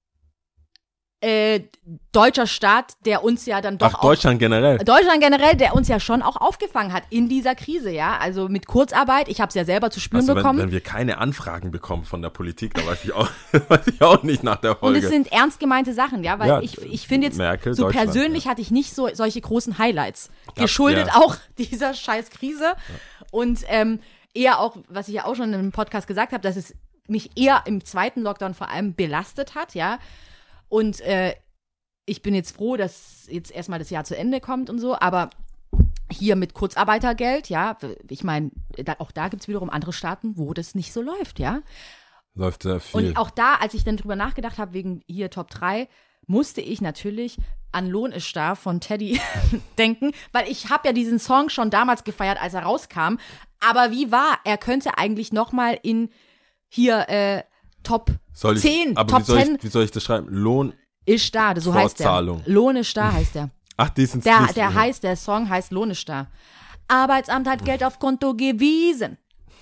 deutscher Staat, der uns ja dann doch Deutschland generell. Deutschland generell, der uns ja schon auch aufgefangen hat in dieser Krise, ja. Also mit Kurzarbeit, ich habe es ja selber zu spüren bekommen. Wenn wir keine Anfragen bekommen von der Politik, dann weiß ich auch nicht nach der Folge. Und es sind ernst gemeinte Sachen, ja, weil Ja, ich finde jetzt, Merkel, so Deutschland, persönlich hatte ich nicht solche großen Highlights. Ja, Geschuldet ja. auch dieser scheiß Krise. Ja. Und eher auch, was ich ja auch schon im Podcast gesagt habe, dass es mich eher im zweiten Lockdown vor allem belastet hat, ja. Und ich bin jetzt froh, dass jetzt erstmal das Jahr zu Ende kommt und so, aber hier mit Kurzarbeitergeld, ja, ich meine, auch da gibt es wiederum andere Staaten, wo das nicht so läuft, ja. Läuft sehr viel. Und auch da, als ich dann drüber nachgedacht habe, wegen hier Top 3, musste ich natürlich an Lohn ist da von Teddy denken, weil ich habe ja diesen Song schon damals gefeiert, als er rauskam, aber wie war, er könnte eigentlich nochmal in hier Top 10, aber Top 10. wie soll ich das schreiben? Lohn Ist da, so heißt der. Vorzahlung. Lohn ist da heißt der. Ach, die sind Der Song heißt Lohn ist da. Arbeitsamt hat Geld auf Konto gewiesen.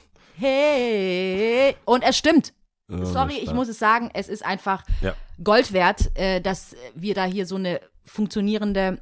Hey. Und es stimmt. Sorry, ich muss es sagen, es ist einfach Gold wert, dass wir da hier so eine funktionierende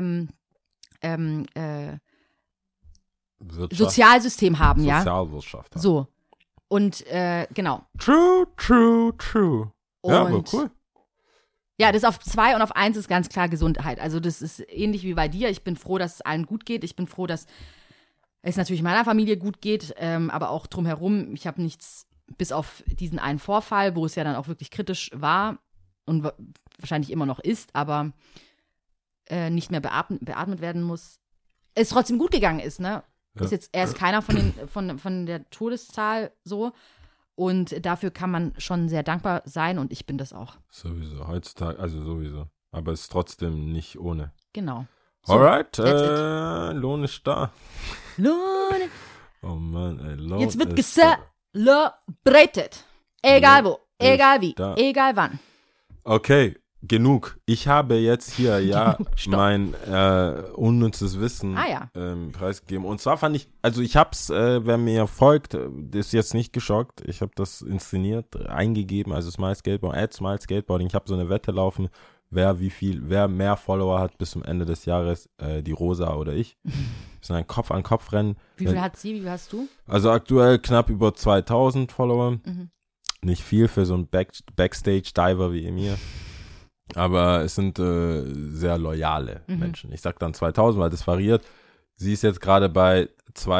Sozialsystem haben, ja. Sozialwirtschaft. Ja. So. Und genau. True. Ja, aber cool. Ja, das auf 2 und auf 1 ist ganz klar Gesundheit. Also das ist ähnlich wie bei dir. Ich bin froh, dass es allen gut geht. Ich bin froh, dass es natürlich meiner Familie gut geht, aber auch drumherum. Ich habe nichts, bis auf diesen einen Vorfall, wo es ja dann auch wirklich kritisch war und wahrscheinlich immer noch ist, aber nicht mehr beatmet werden muss. Es trotzdem gut gegangen ist, ne? Ja. Er ist keiner von der Todeszahl so. Und dafür kann man schon sehr dankbar sein und ich bin das auch. Sowieso, heutzutage, also sowieso. Aber es ist trotzdem nicht ohne. Genau. So, alright, Lohn ist da. Lohn. Oh Mann, ey, Lohn jetzt wird ist celebrated. Egal wo, egal wie, da. egal wann. Okay, genug. Ich habe jetzt hier mein unnützes Wissen preisgegeben. Und zwar fand ich, also ich hab's, wer mir folgt, ist jetzt nicht geschockt. Ich habe das inszeniert, eingegeben, also Smile Skateboarding. Ich habe so eine Wette laufen, wer mehr Follower hat bis zum Ende des Jahres, die Rosa oder ich. Das ist ein Kopf-an-Kopf-Rennen. Wie viel hat sie, wie viel hast du? Also aktuell knapp über 2000 Follower. Mhm. Nicht viel für so einen Backstage-Diver wie mir. Aber es sind sehr loyale Menschen. Ich sag dann 2000, weil das variiert. Sie ist jetzt gerade bei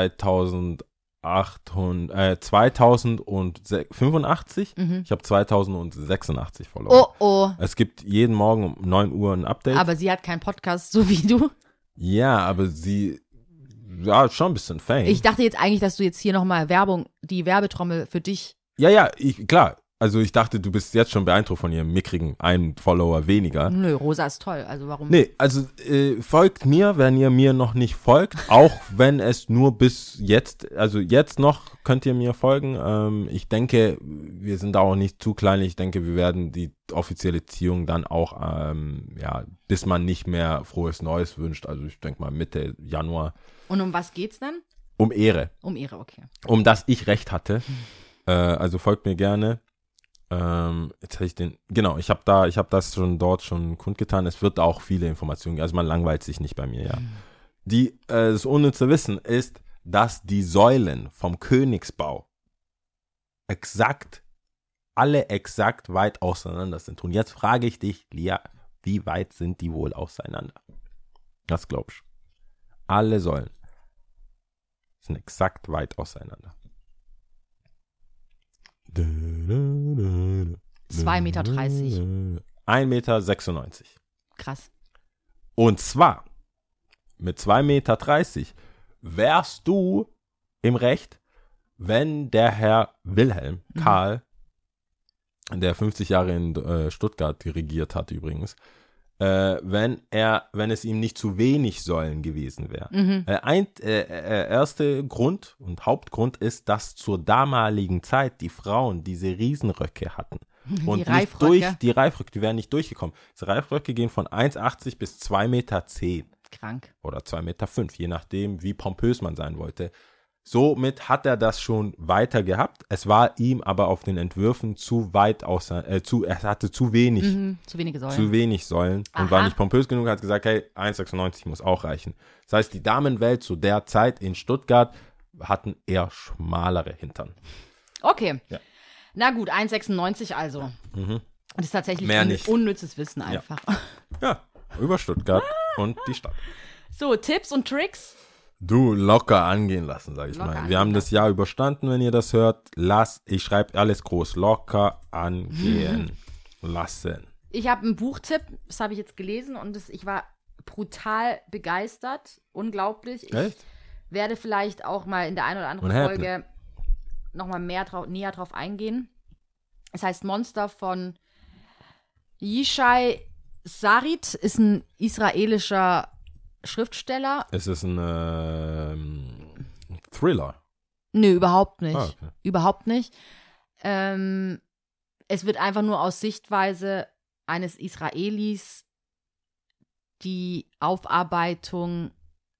2085. Ich habe 2086 Follower. Oh. Es gibt jeden Morgen um 9 Uhr ein Update. Aber sie hat keinen Podcast, so wie du. Ja, aber sie ist schon ein bisschen Fame. Ich dachte jetzt eigentlich, dass du jetzt hier nochmal die Werbetrommel für dich. Ja, klar. Also ich dachte, du bist jetzt schon beeindruckt von ihrem mickrigen einen Follower weniger. Nö, Rosa ist toll, also warum? Nee, also folgt mir, wenn ihr mir noch nicht folgt, auch wenn es nur bis jetzt, also jetzt noch könnt ihr mir folgen. Ich denke, wir sind da auch nicht zu klein. Ich denke, wir werden die offizielle Ziehung dann auch, bis man nicht mehr frohes Neues wünscht, also ich denke mal Mitte Januar. Und um was geht's dann? Um Ehre. Um Ehre, okay. Um dass ich recht hatte. Also folgt mir gerne. Jetzt habe ich ich habe das dort schon kundgetan. Es wird auch viele Informationen, also man langweilt sich nicht bei mir, ja. Das unnütze Wissen ist, dass die Säulen vom Königsbau alle exakt weit auseinander sind. Und jetzt frage ich dich, Lia, wie weit sind die wohl auseinander? Was glaubst du? Alle Säulen sind exakt weit auseinander. 2,30 Meter. 1,96 Meter. Krass. Und zwar mit 2,30 Meter wärst du im Recht, wenn der Herr Wilhelm Karl, der 50 Jahre in Stuttgart regiert hat übrigens, wenn es ihm nicht zu wenig Säulen gewesen wäre. Erster Grund und Hauptgrund ist, dass zur damaligen Zeit die Frauen diese Riesenröcke hatten. Und die Reifröcke, die wären nicht durchgekommen. Die Reifröcke gehen von 1,80 bis 2,10 Meter. Krank. Oder 2,5 Meter, je nachdem, wie pompös man sein wollte. Somit hat er das schon weiter gehabt. Es war ihm aber auf den Entwürfen zu weit er hatte zu wenig. Zu wenige Säulen. Zu wenig Säulen und war nicht pompös genug, hat gesagt, hey, 1,96 muss auch reichen. Das heißt, die Damenwelt zu der Zeit in Stuttgart hatten eher schmalere Hintern. Okay. Ja. Na gut, 1,96 also. Das ist tatsächlich unnützes Wissen einfach. Ja, über Stuttgart und die Stadt. So, Tipps und Tricks? Du, locker angehen lassen, sag ich mal. Wir haben das Jahr überstanden, wenn ihr das hört. Ich schreibe alles groß, locker angehen lassen. Ich habe einen Buchtipp, das habe ich jetzt gelesen und ich war brutal begeistert. Unglaublich. Echt? Ich werde vielleicht auch mal in der einen oder anderen Folge nochmal näher drauf eingehen. Es heißt Monster von Yishai Sarit, ist ein israelischer Schriftsteller. Ist es ein Thriller? Nö, überhaupt nicht. Ah, okay. Überhaupt nicht. Es wird einfach nur aus Sichtweise eines Israelis die Aufarbeitung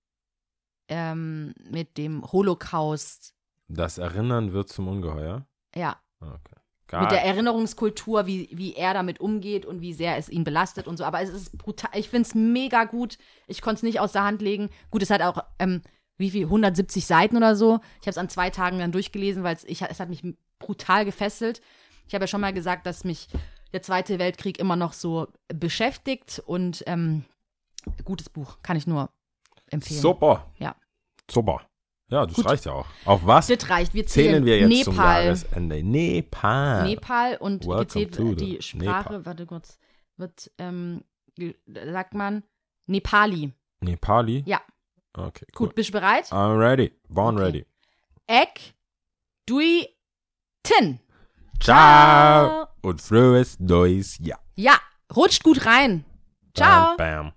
mit dem Holocaust. Das Erinnern wird zum Ungeheuer? Ja. Okay. Mit der Erinnerungskultur, wie er damit umgeht und wie sehr es ihn belastet und so. Aber es ist brutal. Ich finde es mega gut. Ich konnte es nicht aus der Hand legen. Gut, es hat auch, 170 Seiten oder so. Ich habe es an 2 Tagen dann durchgelesen, weil es hat mich brutal gefesselt. Ich habe ja schon mal gesagt, dass mich der Zweite Weltkrieg immer noch so beschäftigt. Und gutes Buch, kann ich nur empfehlen. Super. Ja. Super. Ja, das reicht ja auch. Auf was Das reicht. Wir zählen wir jetzt zum Nepal. Jahresende? Nepal. Und Welcome to gezählt die the Sprache, Nepal. warte kurz, wird, sagt man, Nepali. Nepali? Ja. Okay, Gut, cool. bist du bereit? I'm ready. Born Okay. ready. Ek, Dui, Tin. Ciao. Und frohes neues Jahr. Ja, rutscht gut rein. Ciao. Bam, bam.